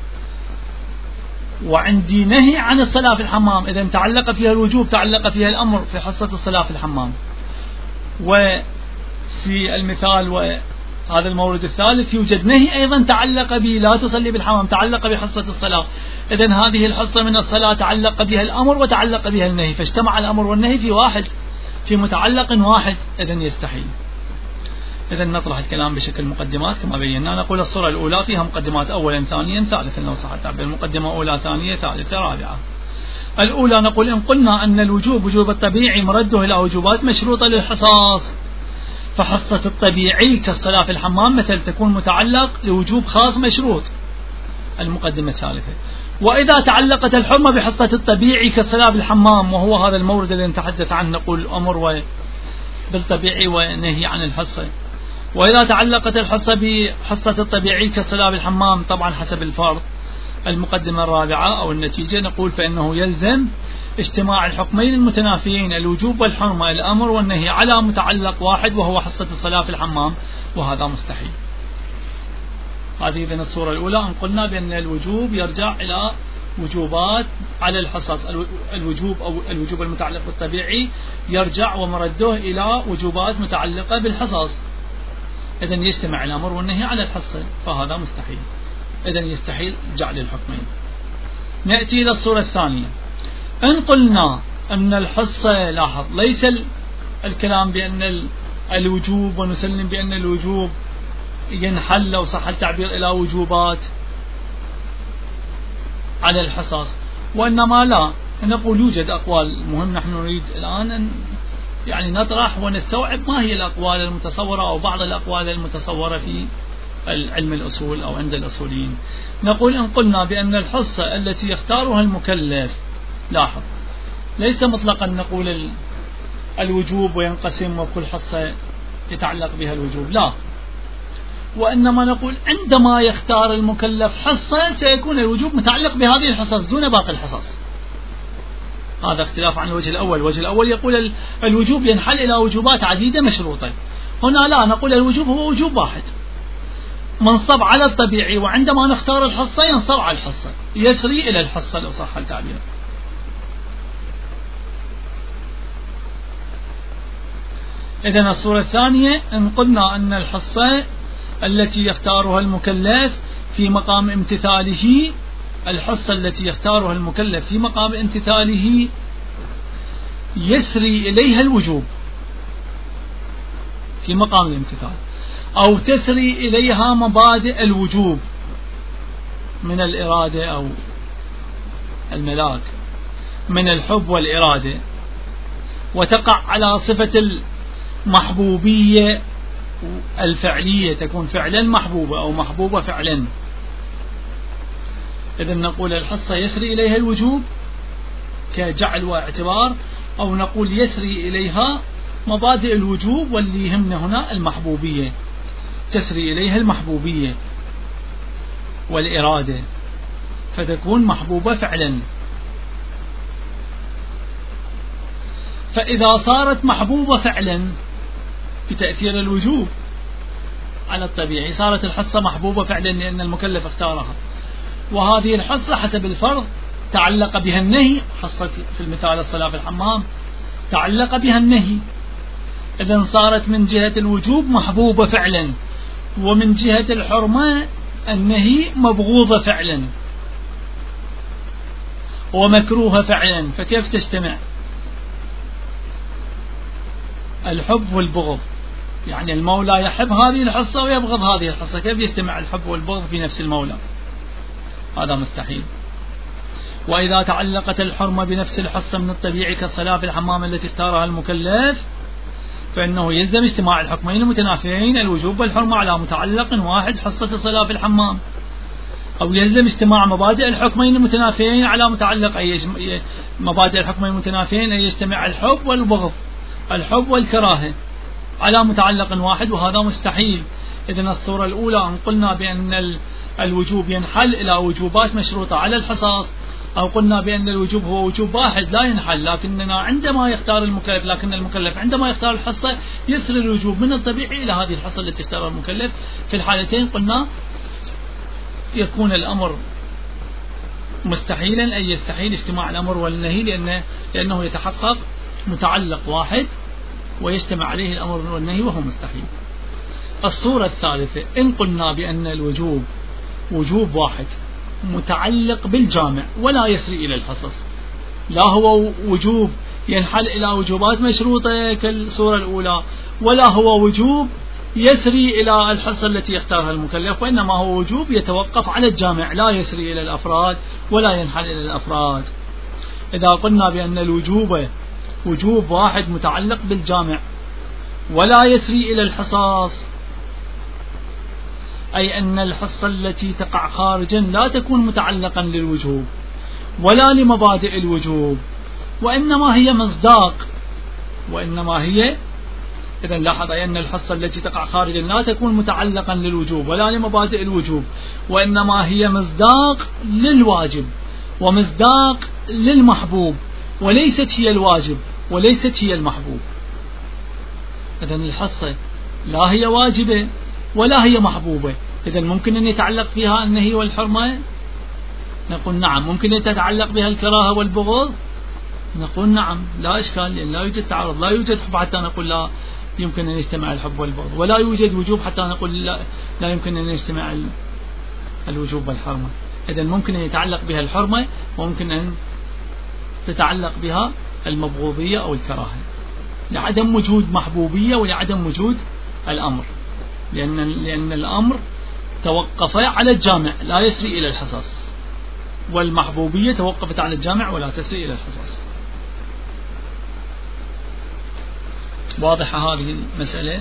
وعندي نهي عن الصلاة في الحمام، إذن تعلق فيها الوجوب تعلق فيها الأمر في حصة الصلاة في الحمام. وفي المثال وهذا المورد الثالث يوجد نهي أيضا تعلق به لا تصلي بالحمام، تعلق بحصة الصلاة. إذن هذه الحصة من الصلاة تعلق بها الأمر وتعلق بها النهي، فاجتمع الأمر والنهي في واحد في متعلق واحد، إذن يستحيل. إذن نطرح الكلام بشكل مقدمات كما بينا. نقول الصورة الأولى فيها مقدمات أولا ثانيا ثالثا لو صح التعبير، مقدمة أولى ثانية ثالثة رابعة. الأولى نقول إن قلنا أن الوجوب وجوب الطبيعي مرده إلى وجوبات مشروطة للحصاص، فحصة الطبيعي كالصلاة في الحمام مثل تكون متعلق لوجوب خاص مشروط. المقدمة الثالثة: وإذا تعلقت الحرمة بحصة الطبيعي كالصلاة في الحمام، وهو هذا المورد الذي نتحدث عنه، نقول أمر بالطبيعي ونهي عن الحصة. وإذا تعلقت الحصة بحصة الطبيعي كالصلاة في الحمام طبعا حسب الفرض. المقدمة الرابعة أو النتيجة نقول فإنه يلزم اجتماع الحكمين المتنافيين الوجوب والحرمة، الأمر والنهي، على متعلق واحد وهو حصة الصلاة في الحمام، وهذا مستحيل. هذه إذن الصورة الأولى أن قلنا بأن الوجوب يرجع إلى وجوبات على الحصص، الوجوب أو الوجوب المتعلق بالطبيعي يرجع ومرده إلى وجوبات متعلقة بالحصص، إذن يجتمع الأمر والنهي على الحصة، فهذا مستحيل. إذن يستحيل جعل الحكمين. نأتي إلى الصورة الثانية. إن قلنا أن الحصة، لاحظ ليس الكلام بأن الوجوب ونسلم بأن الوجوب ينحل لو صح التعبير إلى وجوبات على الحصص، وإنما لا، نقول يوجد أقوال. مهم نحن نريد الآن أن يعني نطرح ونستوعب ما هي الأقوال المتصورة أو بعض الأقوال المتصورة في علم الأصول أو عند الأصوليين. نقول إن قلنا بأن الحصة التي يختارها المكلف، لاحظ ليس مطلقا نقول الوجوب وينقسم وكل حصة يتعلق بها الوجوب، لا، وإنما نقول عندما يختار المكلف حصة سيكون الوجوب متعلق بهذه الحصص دون باقي الحصص. هذا اختلاف عن الوجه الأول. الوجه الأول يقول الوجوب ينحل إلى وجوبات عديدة مشروطة، هنا لا، نقول الوجوب هو وجوب واحد منصب على الطبيعي، وعندما نختار الحصة ينصب على الحصة، يسري إلى الحصة لو صح التعبير. إذن الصورة الثانية إن قلنا أن الحصة التي يختارها المكلف في مقام امتثاله، الحصة التي يختارها المكلف في مقام امتثاله يسري إليها الوجوب في مقام الامتثال، أو تسري إليها مبادئ الوجوب من الإرادة أو الملاك، من الحب والإرادة، وتقع على صفة المحبوبية الفعلية، تكون فعلا محبوبة أو محبوبة فعلا. إذن نقول الحصة يسري إليها الوجوب كجعل واعتبار، أو نقول يسري إليها مبادئ الوجوب، واللي يهمنا هنا المحبوبية، تسري إليها المحبوبية والإرادة فتكون محبوبة فعلا. فإذا صارت محبوبة فعلا بتأثير الوجوب على الطبيعي، صارت الحصة محبوبة فعلا لأن المكلف اختارها، وهذه الحصة حسب الفرض تعلق بها النهي، حصة في المثال الصلاة في الحمام تعلق بها النهي، إذن صارت من جهة الوجوب محبوبة فعلا، ومن جهة الحرمة النهي مبغوضة فعلا ومكروهة فعلا. فكيف تجتمع الحب والبغض؟ يعني المولى يحب هذه الحصة ويبغض هذه الحصة، كيف يجتمع الحب والبغض في نفس المولى؟ هذا مستحيل. وإذا تعلقت الحرمة بنفس الحصة من الطبيعي كالصلاة في الحمام التي اختارها المكلف، فإنه يلزم اجتماع الحكمين المتنافيين الوجوب والحرمة على متعلق واحد حصة الصلاة في الحمام، أو يلزم اجتماع مبادئ الحكمين المتنافيين على متعلق أي مبادئ الحكمين المتنافيين أن يجتمع الحب والبغض، الحب والكراهة على متعلق واحد، وهذا مستحيل. إذن الصورة الأولى أن قلنا بأن الوجوب ينحل إلى وجوبات مشروطة على الحصص، أو قلنا بأن الوجوب هو وجوب واحد لا ينحل، لكننا عندما يختار المكلف لكن المكلف عندما يختار الحصة يسري الوجوب من الطبيعي إلى هذه الحصة التي اختارها المكلف. في الحالتين قلنا يكون الأمر مستحيلا، أي يستحيل اجتماع الأمر والنهي، لأنه, لأنه يتحقق متعلق واحد ويجتمع عليه الأمر والنهي وهو مستحيل. الصورة الثالثة إن قلنا بأن الوجوب وجوب واحد متعلق بالجامع ولا يسري إلى الحصص، لا هو وجوب ينحل إلى وجوبات مشروطة كالصورة الأولى، ولا هو وجوب يسري إلى الحصة التي يختارها المكلف، وإنما هو وجوب يتوقف على الجامع لا يسري إلى الأفراد ولا ينحل إلى الأفراد. إذا قلنا بأن الوجوب وجوب واحد متعلق بالجامع ولا يسري إلى الحصاص، أي أن الحصة التي تقع خارجا لا تكون متعلقا للوجوب ولا لمبادئ الوجوب، وإنما هي مصداق، وإنما هي إذا لاحظ أن الحصة التي تقع خارجا لا تكون متعلقا للوجوب ولا لمبادئ الوجوب، وإنما هي مصداق للواجب ومصداق للمحبوب، وليست هي الواجب وليست هي المحبوب. إذا الحصة لا هي واجبة ولا هي محبوبة، إذا ممكن أن يتعلق فيها النهي والحرمة؟ نقول نعم. ممكن أن تتعلق بها الكراهة والبغض؟ نقول نعم، لا إشكال، لأن لا يوجد تعارض، لا يوجد حب حتى نقول لا يمكن أن يجتمع الحب والبغض، ولا يوجد وجوب حتى نقول لا, لا يمكن أن يجتمع الوجوب والحرمة. إذا ممكن أن يتعلق بها الحرمة وممكن أن تتعلق بها المبغوضية أو الكراهة، لعدم وجود محبوبية ولعدم وجود الأمر، لأن, لأن الأمر توقف على الجامع لا يسري إلى الحصاص، والمحبوبية توقفت على الجامع ولا تسري إلى الحصاص. واضحة هذه المسألة؟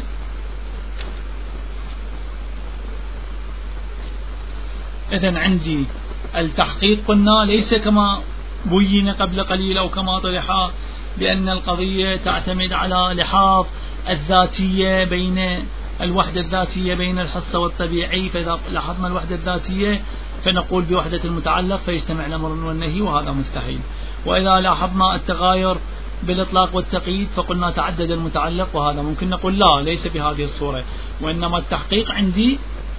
إذن عندي التحقيق قلنا ليس كما بين قبل قليل أو كما طرح بأن القضية تعتمد على لحاظ الذاتية بين الوحدة الذاتية بين الحصة والطبيعي، فإذا لاحظنا الوحدة الذاتية فنقول بوحدة المتعلق فيجتمع الأمر والنهي، وهذا مستحيل. وإذا لاحظنا التغاير بالإطلاق والتقييد فقلنا تعدد المتعلق، وهذا ممكن نقول لا ليس بهذه الصورة، وإنما التحقيق عندي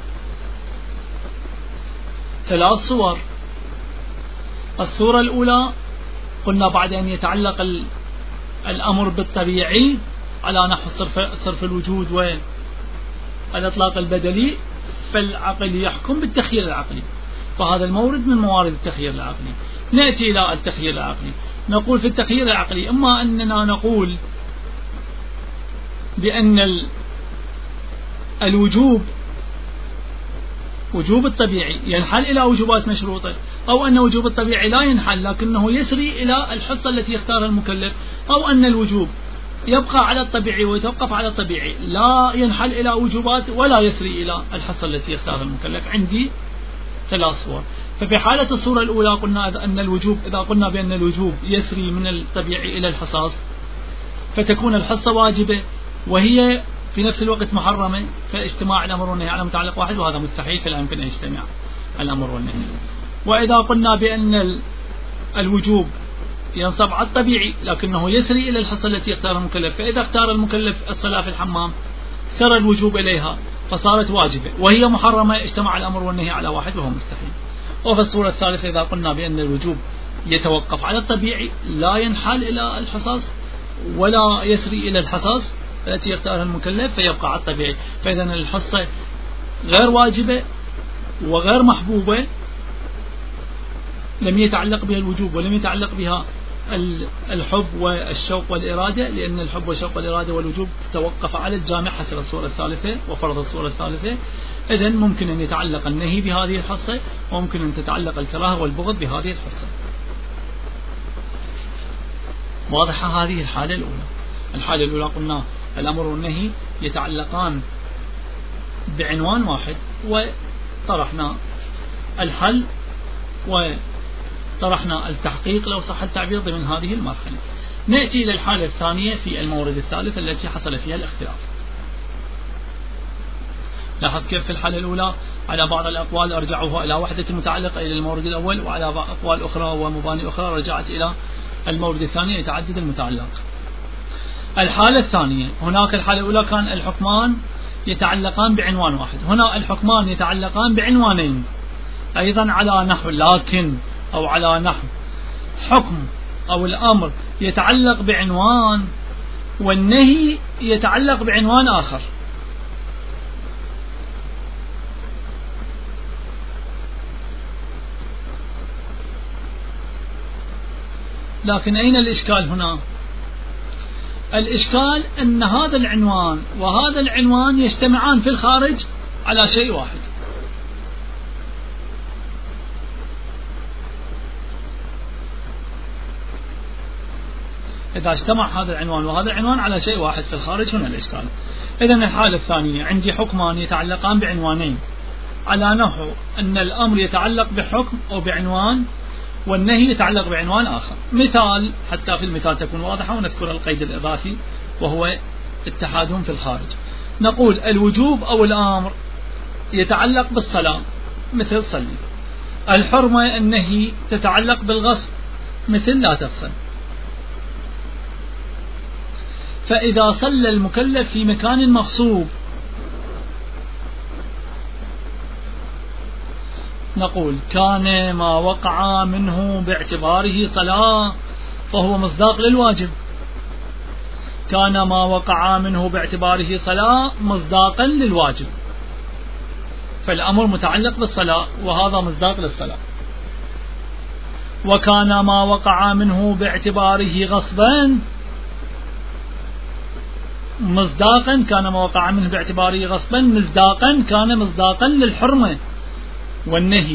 ثلاث صور. الصورة الأولى قلنا بعد أن يتعلق الأمر بالطبيعي على نحو صرف, صرف الوجود والإطلاق البدلي، فالعقل يحكم بالتخيير العقلي، فهذا المورد من موارد التخيير العقلي. نأتي إلى التخيير العقلي، نقول في التخيير العقلي إما أننا نقول بأن الوجوب وجوب الطبيعي ينحل إلى وجوبات مشروطة، أو أن وجوب الطبيعي لا ينحل لكنه يسري إلى الحصة التي يختارها المكلف، أو أن الوجوب يبقى على الطبيعي ويتوقف على الطبيعي لا ينحل إلى وجوبات ولا يسري إلى الحصة التي يختارها المكلف. عندي ثلاث صور. ففي حالة الصورة الأولى قلنا أن الوجوب، إذا قلنا بأن الوجوب يسري من الطبيعي إلى الحصاص فتكون الحصة واجبة وهي في نفس الوقت محرمة، فاجتماع الأمر والنهي على متعلق واحد وهذا مستحيل، فلا يمكن أن يجتمع الأمر والنهي. وإذا قلنا بأن الوجوب ينصب على الطبيعي لكنه يسري إلى الحصة التي يختارها المكلف، فإذا اختار المكلف الصلاة في الحمام سر الوجوب إليها فصارت واجبة وهي محرمة، اجتمع الأمر والنهي على واحد وهو مستحيل. وفي الصورة الثالثة إذا قلنا بأن الوجوب يتوقف على الطبيعي لا ينحل إلى الحصاص ولا يسري إلى الحصاص التي يختارها المكلف فيبقى على الطبيعي، فإذا الحصة غير واجبة وغير محبوبة، لم يتعلق بها الوجوب ولم يتعلق بها الحب والشوق والإرادة، لأن الحب والشوق والإرادة والوجوب توقف على الجامع حسب الصورة الثالثة وفرض الصورة الثالثة. إذن ممكن أن يتعلق النهي بهذه الحصة وممكن أن تتعلق الكراهة والبغض بهذه الحصة. واضحة هذه الحالة الأولى. الحالة الأولى قلنا الأمر والنهي يتعلقان بعنوان واحد وطرحنا الحل وطرحنا التحقيق لو صح التعبير ضمن هذه المرحلة. نأتي إلى الحالة الثانية في المورد الثالث التي حصل فيها الاختلاف. لاحظ كيف في الحالة الأولى على بعض الأقوال أرجعوها إلى وحدة متعلقة إلى المورد الأول، وعلى أقوال أخرى ومباني أخرى رجعت إلى المورد الثاني يتعدد المتعلق. الحالة الثانية هناك الحالة الأولى كان الحكمان يتعلقان بعنوان واحد، هنا الحكمان يتعلقان بعنوانين أيضا على نحو لكن أو على نحو حكم أو الأمر يتعلق بعنوان والنهي يتعلق بعنوان آخر. لكن أين الإشكال هنا؟ الإشكال أن هذا العنوان وهذا العنوان يجتمعان في الخارج على شيء واحد. إذا اجتمع هذا العنوان وهذا العنوان على شيء واحد في الخارج هنا الإشكال. إذن الحالة الثانية عندي حكمان يتعلقان بعنوانين على نحو أن الأمر يتعلق بحكم أو بعنوان والنهي يتعلق بعنوان آخر. مثال حتى في المثال تكون واضحة ونذكر القيد الإضافي وهو اتحادهم في الخارج. نقول الوجوب أو الأمر يتعلق بالصلاة مثل صلي. الحرمة النهي تتعلق بالغصب مثل لا تغصب. فإذا صلى المكلف في مكان مغصوب نقول كان ما وقع منه باعتباره صلاة فهو مصداق للواجب. كان ما وقع منه باعتباره صلاة مصداقا للواجب، فالأمر متعلق بالصلاة وهذا مصداق للصلاة. وكان ما وقع منه باعتباره غصبا مصداقا كان ما وقع منه باعتباره غصبا مصداقا كان مصداقا للحرمة والنهي،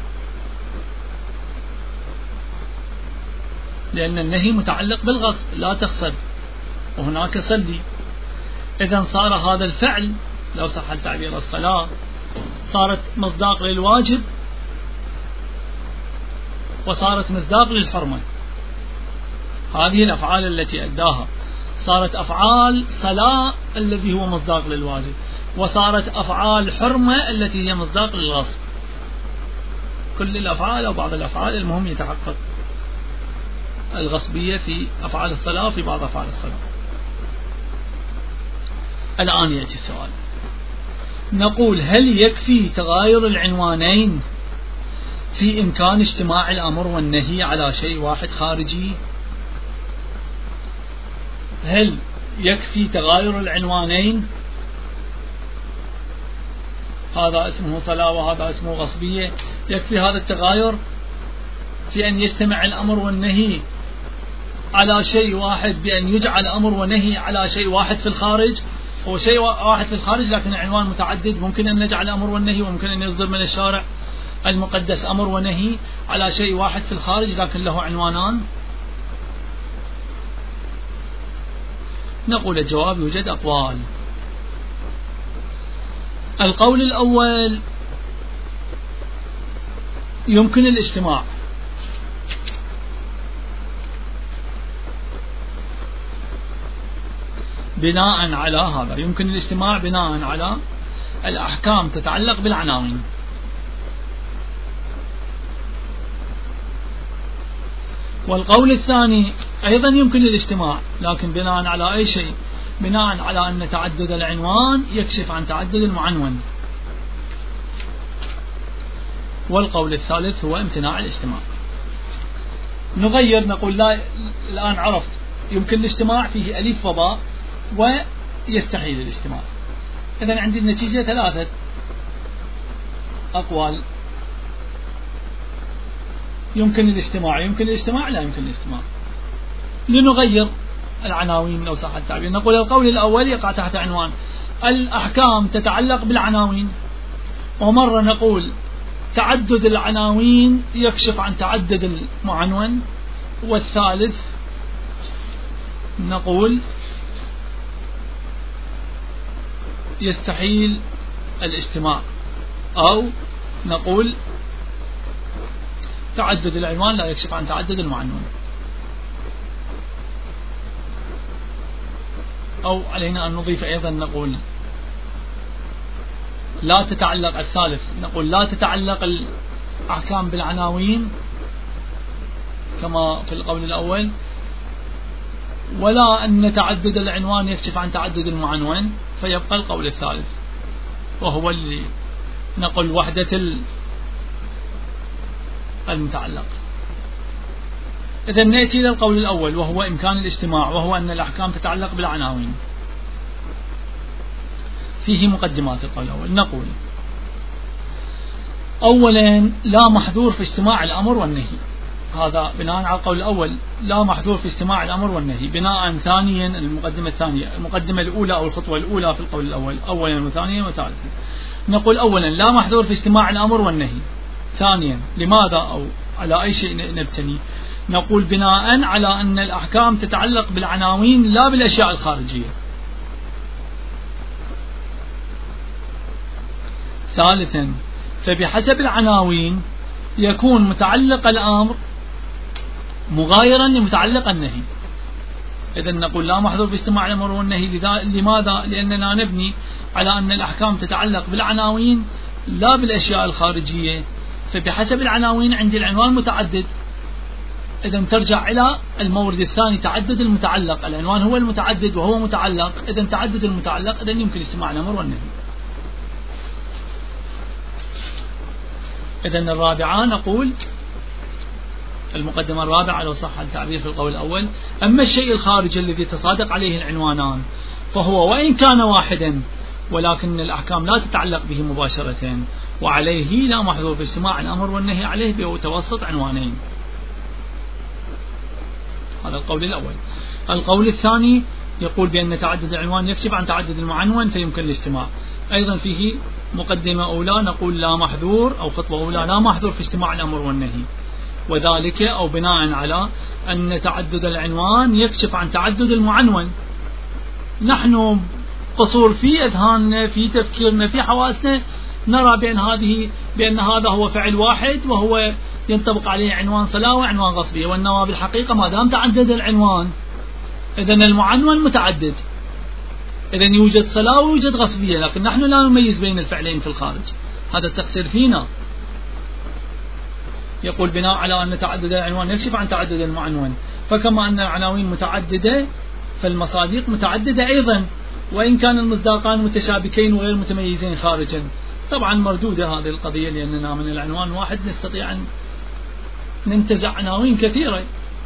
لأن النهي متعلق بالغصب لا تغصب وهناك صلي. إذن صار هذا الفعل لو صح التعبير الصلاة صارت مصداق للواجب وصارت مصداق للحرمة. هذه الأفعال التي أداها صارت أفعال صلاة الذي هو مصداق للواجب، وصارت أفعال حرمة التي هي مصداق للغصب. كل الأفعال أو بعض الأفعال المهم يتحقق الغصبية في أفعال الصلاة وفي بعض أفعال الصلاة. الآن يأتي السؤال، نقول هل يكفي تغاير العنوانين في إمكان اجتماع الأمر والنهي على شيء واحد خارجي؟ هل يكفي تغاير العنوانين؟ هذا اسمه صلاة وهذا اسمه غصبية، يكفي هذا التغاير في أن يجتمع الأمر والنهي على شيء واحد بأن يجعل أمر ونهي على شيء واحد في الخارج؟ هو شيء واحد في الخارج لكن العنوان متعدد. ممكن أن نجعل أمر والنهي وممكن أن يصدر من الشارع المقدس أمر ونهي على شيء واحد في الخارج لكن له عنوانان. نقول الجواب يوجد أقوال. القول الأول يمكن الاجتماع بناء على هذا، يمكن الاجتماع بناء على الأحكام تتعلق بالعناوين. والقول الثاني أيضا يمكن الاجتماع لكن بناء على أي شيء؟ بناء على أن تعدد العنوان يكشف عن تعدد المعنون. والقول الثالث هو امتناع الاجتماع. نغير نقول لا، الآن عرفت يمكن الاجتماع فيه ألف وباء ويستحيل الاجتماع. إذن عندي النتيجة ثلاثة أقوال، يمكن الاجتماع يمكن الاجتماع لا يمكن الاجتماع. لنغير العناوين لو صح التعبير. نقول القول الأول يقع تحت عنوان الأحكام تتعلق بالعناوين، ومرة نقول تعدد العناوين يكشف عن تعدد المعنون. والثالث نقول يستحيل الاجتماع، أو نقول تعدد العنوان لا يكشف عن تعدد المعنون. أو علينا أن نضيف أيضا نقول لا تتعلق، الثالث نقول لا تتعلق الأحكام بالعناوين كما في القول الأول، ولا أن تعدد العنوان يكشف عن تعدد المعنون، فيبقى القول الثالث وهو اللي نقول وحدة المتعلق. إذا نأتي إلى القول الأول وهو إمكان الاجتماع، وهو أن الأحكام تتعلق بالعناوين. فيه مقدمات القول الأول. نقول أولا لا محذور في اجتماع الأمر والنهي، هذا بناء على القول الأول، لا محذور في اجتماع الأمر والنهي. بناء ثانيا المقدمة الثانية، المقدمة الأولى أو الخطوة الأولى في القول الأول، أولا وثانيا وثالثا. نقول أولا لا محذور في اجتماع الأمر والنهي. ثانيا لماذا أو على أي شيء نبتني؟ نقول بناء على أن الأحكام تتعلق بالعناوين لا بالأشياء الخارجية. ثالثا فبحسب العناوين يكون متعلق الأمر مغايرا لمتعلق النهي. إذن نقول لا محظور باجتماع الأمر والنهي. لماذا؟ لأننا نبني على أن الأحكام تتعلق بالعناوين لا بالأشياء الخارجية، فبحسب العناوين عندي العنوان متعدد، إذن ترجع إلى المورد الثاني تعدد المتعلق. العنوان هو المتعدد وهو متعلق، إذن تعدد المتعلق إذن يمكن اجتماع الأمر والنهي. إذن الرابعة نقول المقدمة الرابعة لو صح التعبير في القول الأول: أما الشيء الخارجي الذي تصادق عليه العنوانان فهو وإن كان واحدا ولكن الأحكام لا تتعلق به مباشرة، وعليه لا محظور في اجتماع الأمر والنهي عليه بتوسط عنوانين. هذا القول الأول. القول الثاني يقول بأن تعدد العنوان يكشف عن تعدد المعنون فيمكن الاجتماع. أيضا فيه مقدمة أولى نقول لا محظور أو خطوة أولى لا محظور في اجتماع الأمر والنهي، وذلك أو بناء على أن تعدد العنوان يكشف عن تعدد المعنون. نحن قصور في أذهاننا في تفكيرنا في حواسنا نرى بأن هذه بأن هذا هو فعل واحد وهو ينطبق عليه عنوان صلاة وعنوان غصبية، وإنما بالحقيقة ما دام تعدد العنوان إذن المعنون متعدد، إذن يوجد صلاة ويوجد غصبية، لكن نحن لا نميز بين الفعلين في الخارج. هذا التقصير فينا. يقول بناء على أن تعدد العنوان يكشف عن تعدد المعنون، فكما أن العناوين متعددة فالمصادق متعددة أيضا، وإن كان المصداقان متشابكين وغير متميزين خارجا. طبعا مردودة هذه القضية، لأننا من العنوان واحد نستطيع أن ننتزع عناوين كثيرة،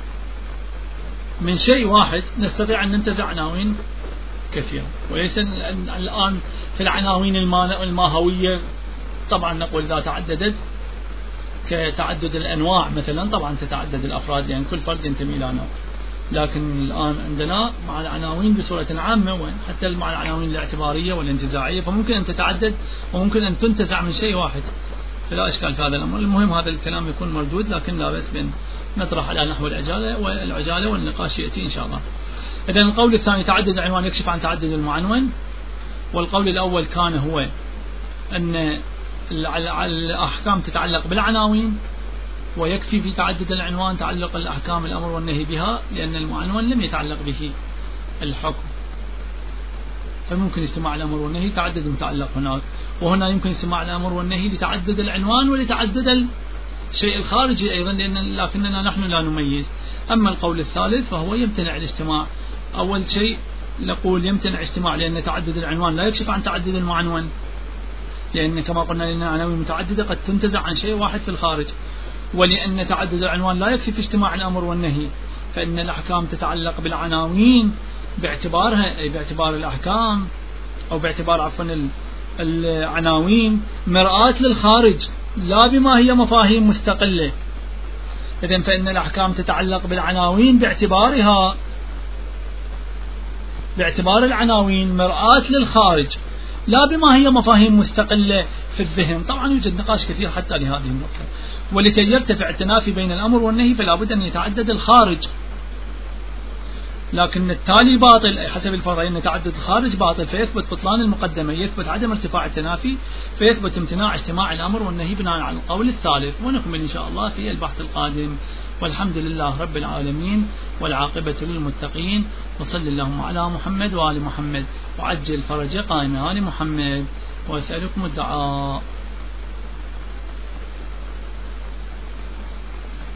من شيء واحد نستطيع أن ننتزع عناوين كثيرة. وليس الآن في العناوين الماهوية طبعا نقول إذا تعددت كتعدد الأنواع مثلا طبعا تتعدد الأفراد لأن كل فرد ينتمي إلى نوع، لكن الآن عندنا مع العناوين بصورة عامة وحتى مع العناوين الاعتبارية والانتزاعية فممكن أن تتعدد وممكن أن تنتزع من شيء واحد، فلا إشكال في هذا الأمر. المهم هذا الكلام يكون مردود، لكن لا بأس بأن نطرح على نحو العجالة والعجالة والنقاش يأتي إن شاء الله. إذن القول الثاني تعدد العنوان يكشف عن تعدد المعنون، والقول الأول كان هو أن الأحكام تتعلق بالعناوين ويكفي في تعدد العنوان تعلق الأحكام الأمر والنهي بها، لأن المعنون لم يتعلق به الحكم، فممكن اجتماع الأمر والنهي تعدد متعلق هناك، وهنا يمكن اجتماع الأمر والنهي لتعدد العنوان ولتعدد الشيء الخارجي أيضا، لأن لكننا نحن لا نميز. أما القول الثالث فهو يمتنع الاجتماع. أول شيء نقول يمتنع اجتماع لأن تعدد العنوان لا يكشف عن تعدد المعنون، لأن كما قلنا لأن عناوين متعددة قد تنتزع عن شيء واحد في الخارج، ولأن تعدد العنوان لا يكفي في اجتماع الأمر والنهي، فإن الأحكام تتعلق بالعناوين باعتبارها أي باعتبار الأحكام أو باعتبار عفوا العناوين مرآة للخارج لا بما هي مفاهيم مستقلة. إذن فإن الأحكام تتعلق بالعناوين باعتبارها باعتبار العناوين مرآة للخارج لا بما هي مفاهيم مستقلة في الذهن. طبعا يوجد نقاش كثير حتى لهذه النقطة، ولكي يرتفع التنافي بين الأمر والنهي فلا بد أن يتعدد الخارج، لكن التالي باطل حسب الفرع أن تعدد الخارج باطل، فيثبت بطلان المقدمة، يثبت عدم ارتفاع التنافي، فيثبت امتناع اجتماع الأمر والنهي بناء على القول الثالث. ونكمل إن شاء الله في البحث القادم، والحمد لله رب العالمين والعاقبة للمتقين، وصل اللهم على محمد وآل محمد وعجل فرج قائم آل محمد، وأسألكم الدعاء.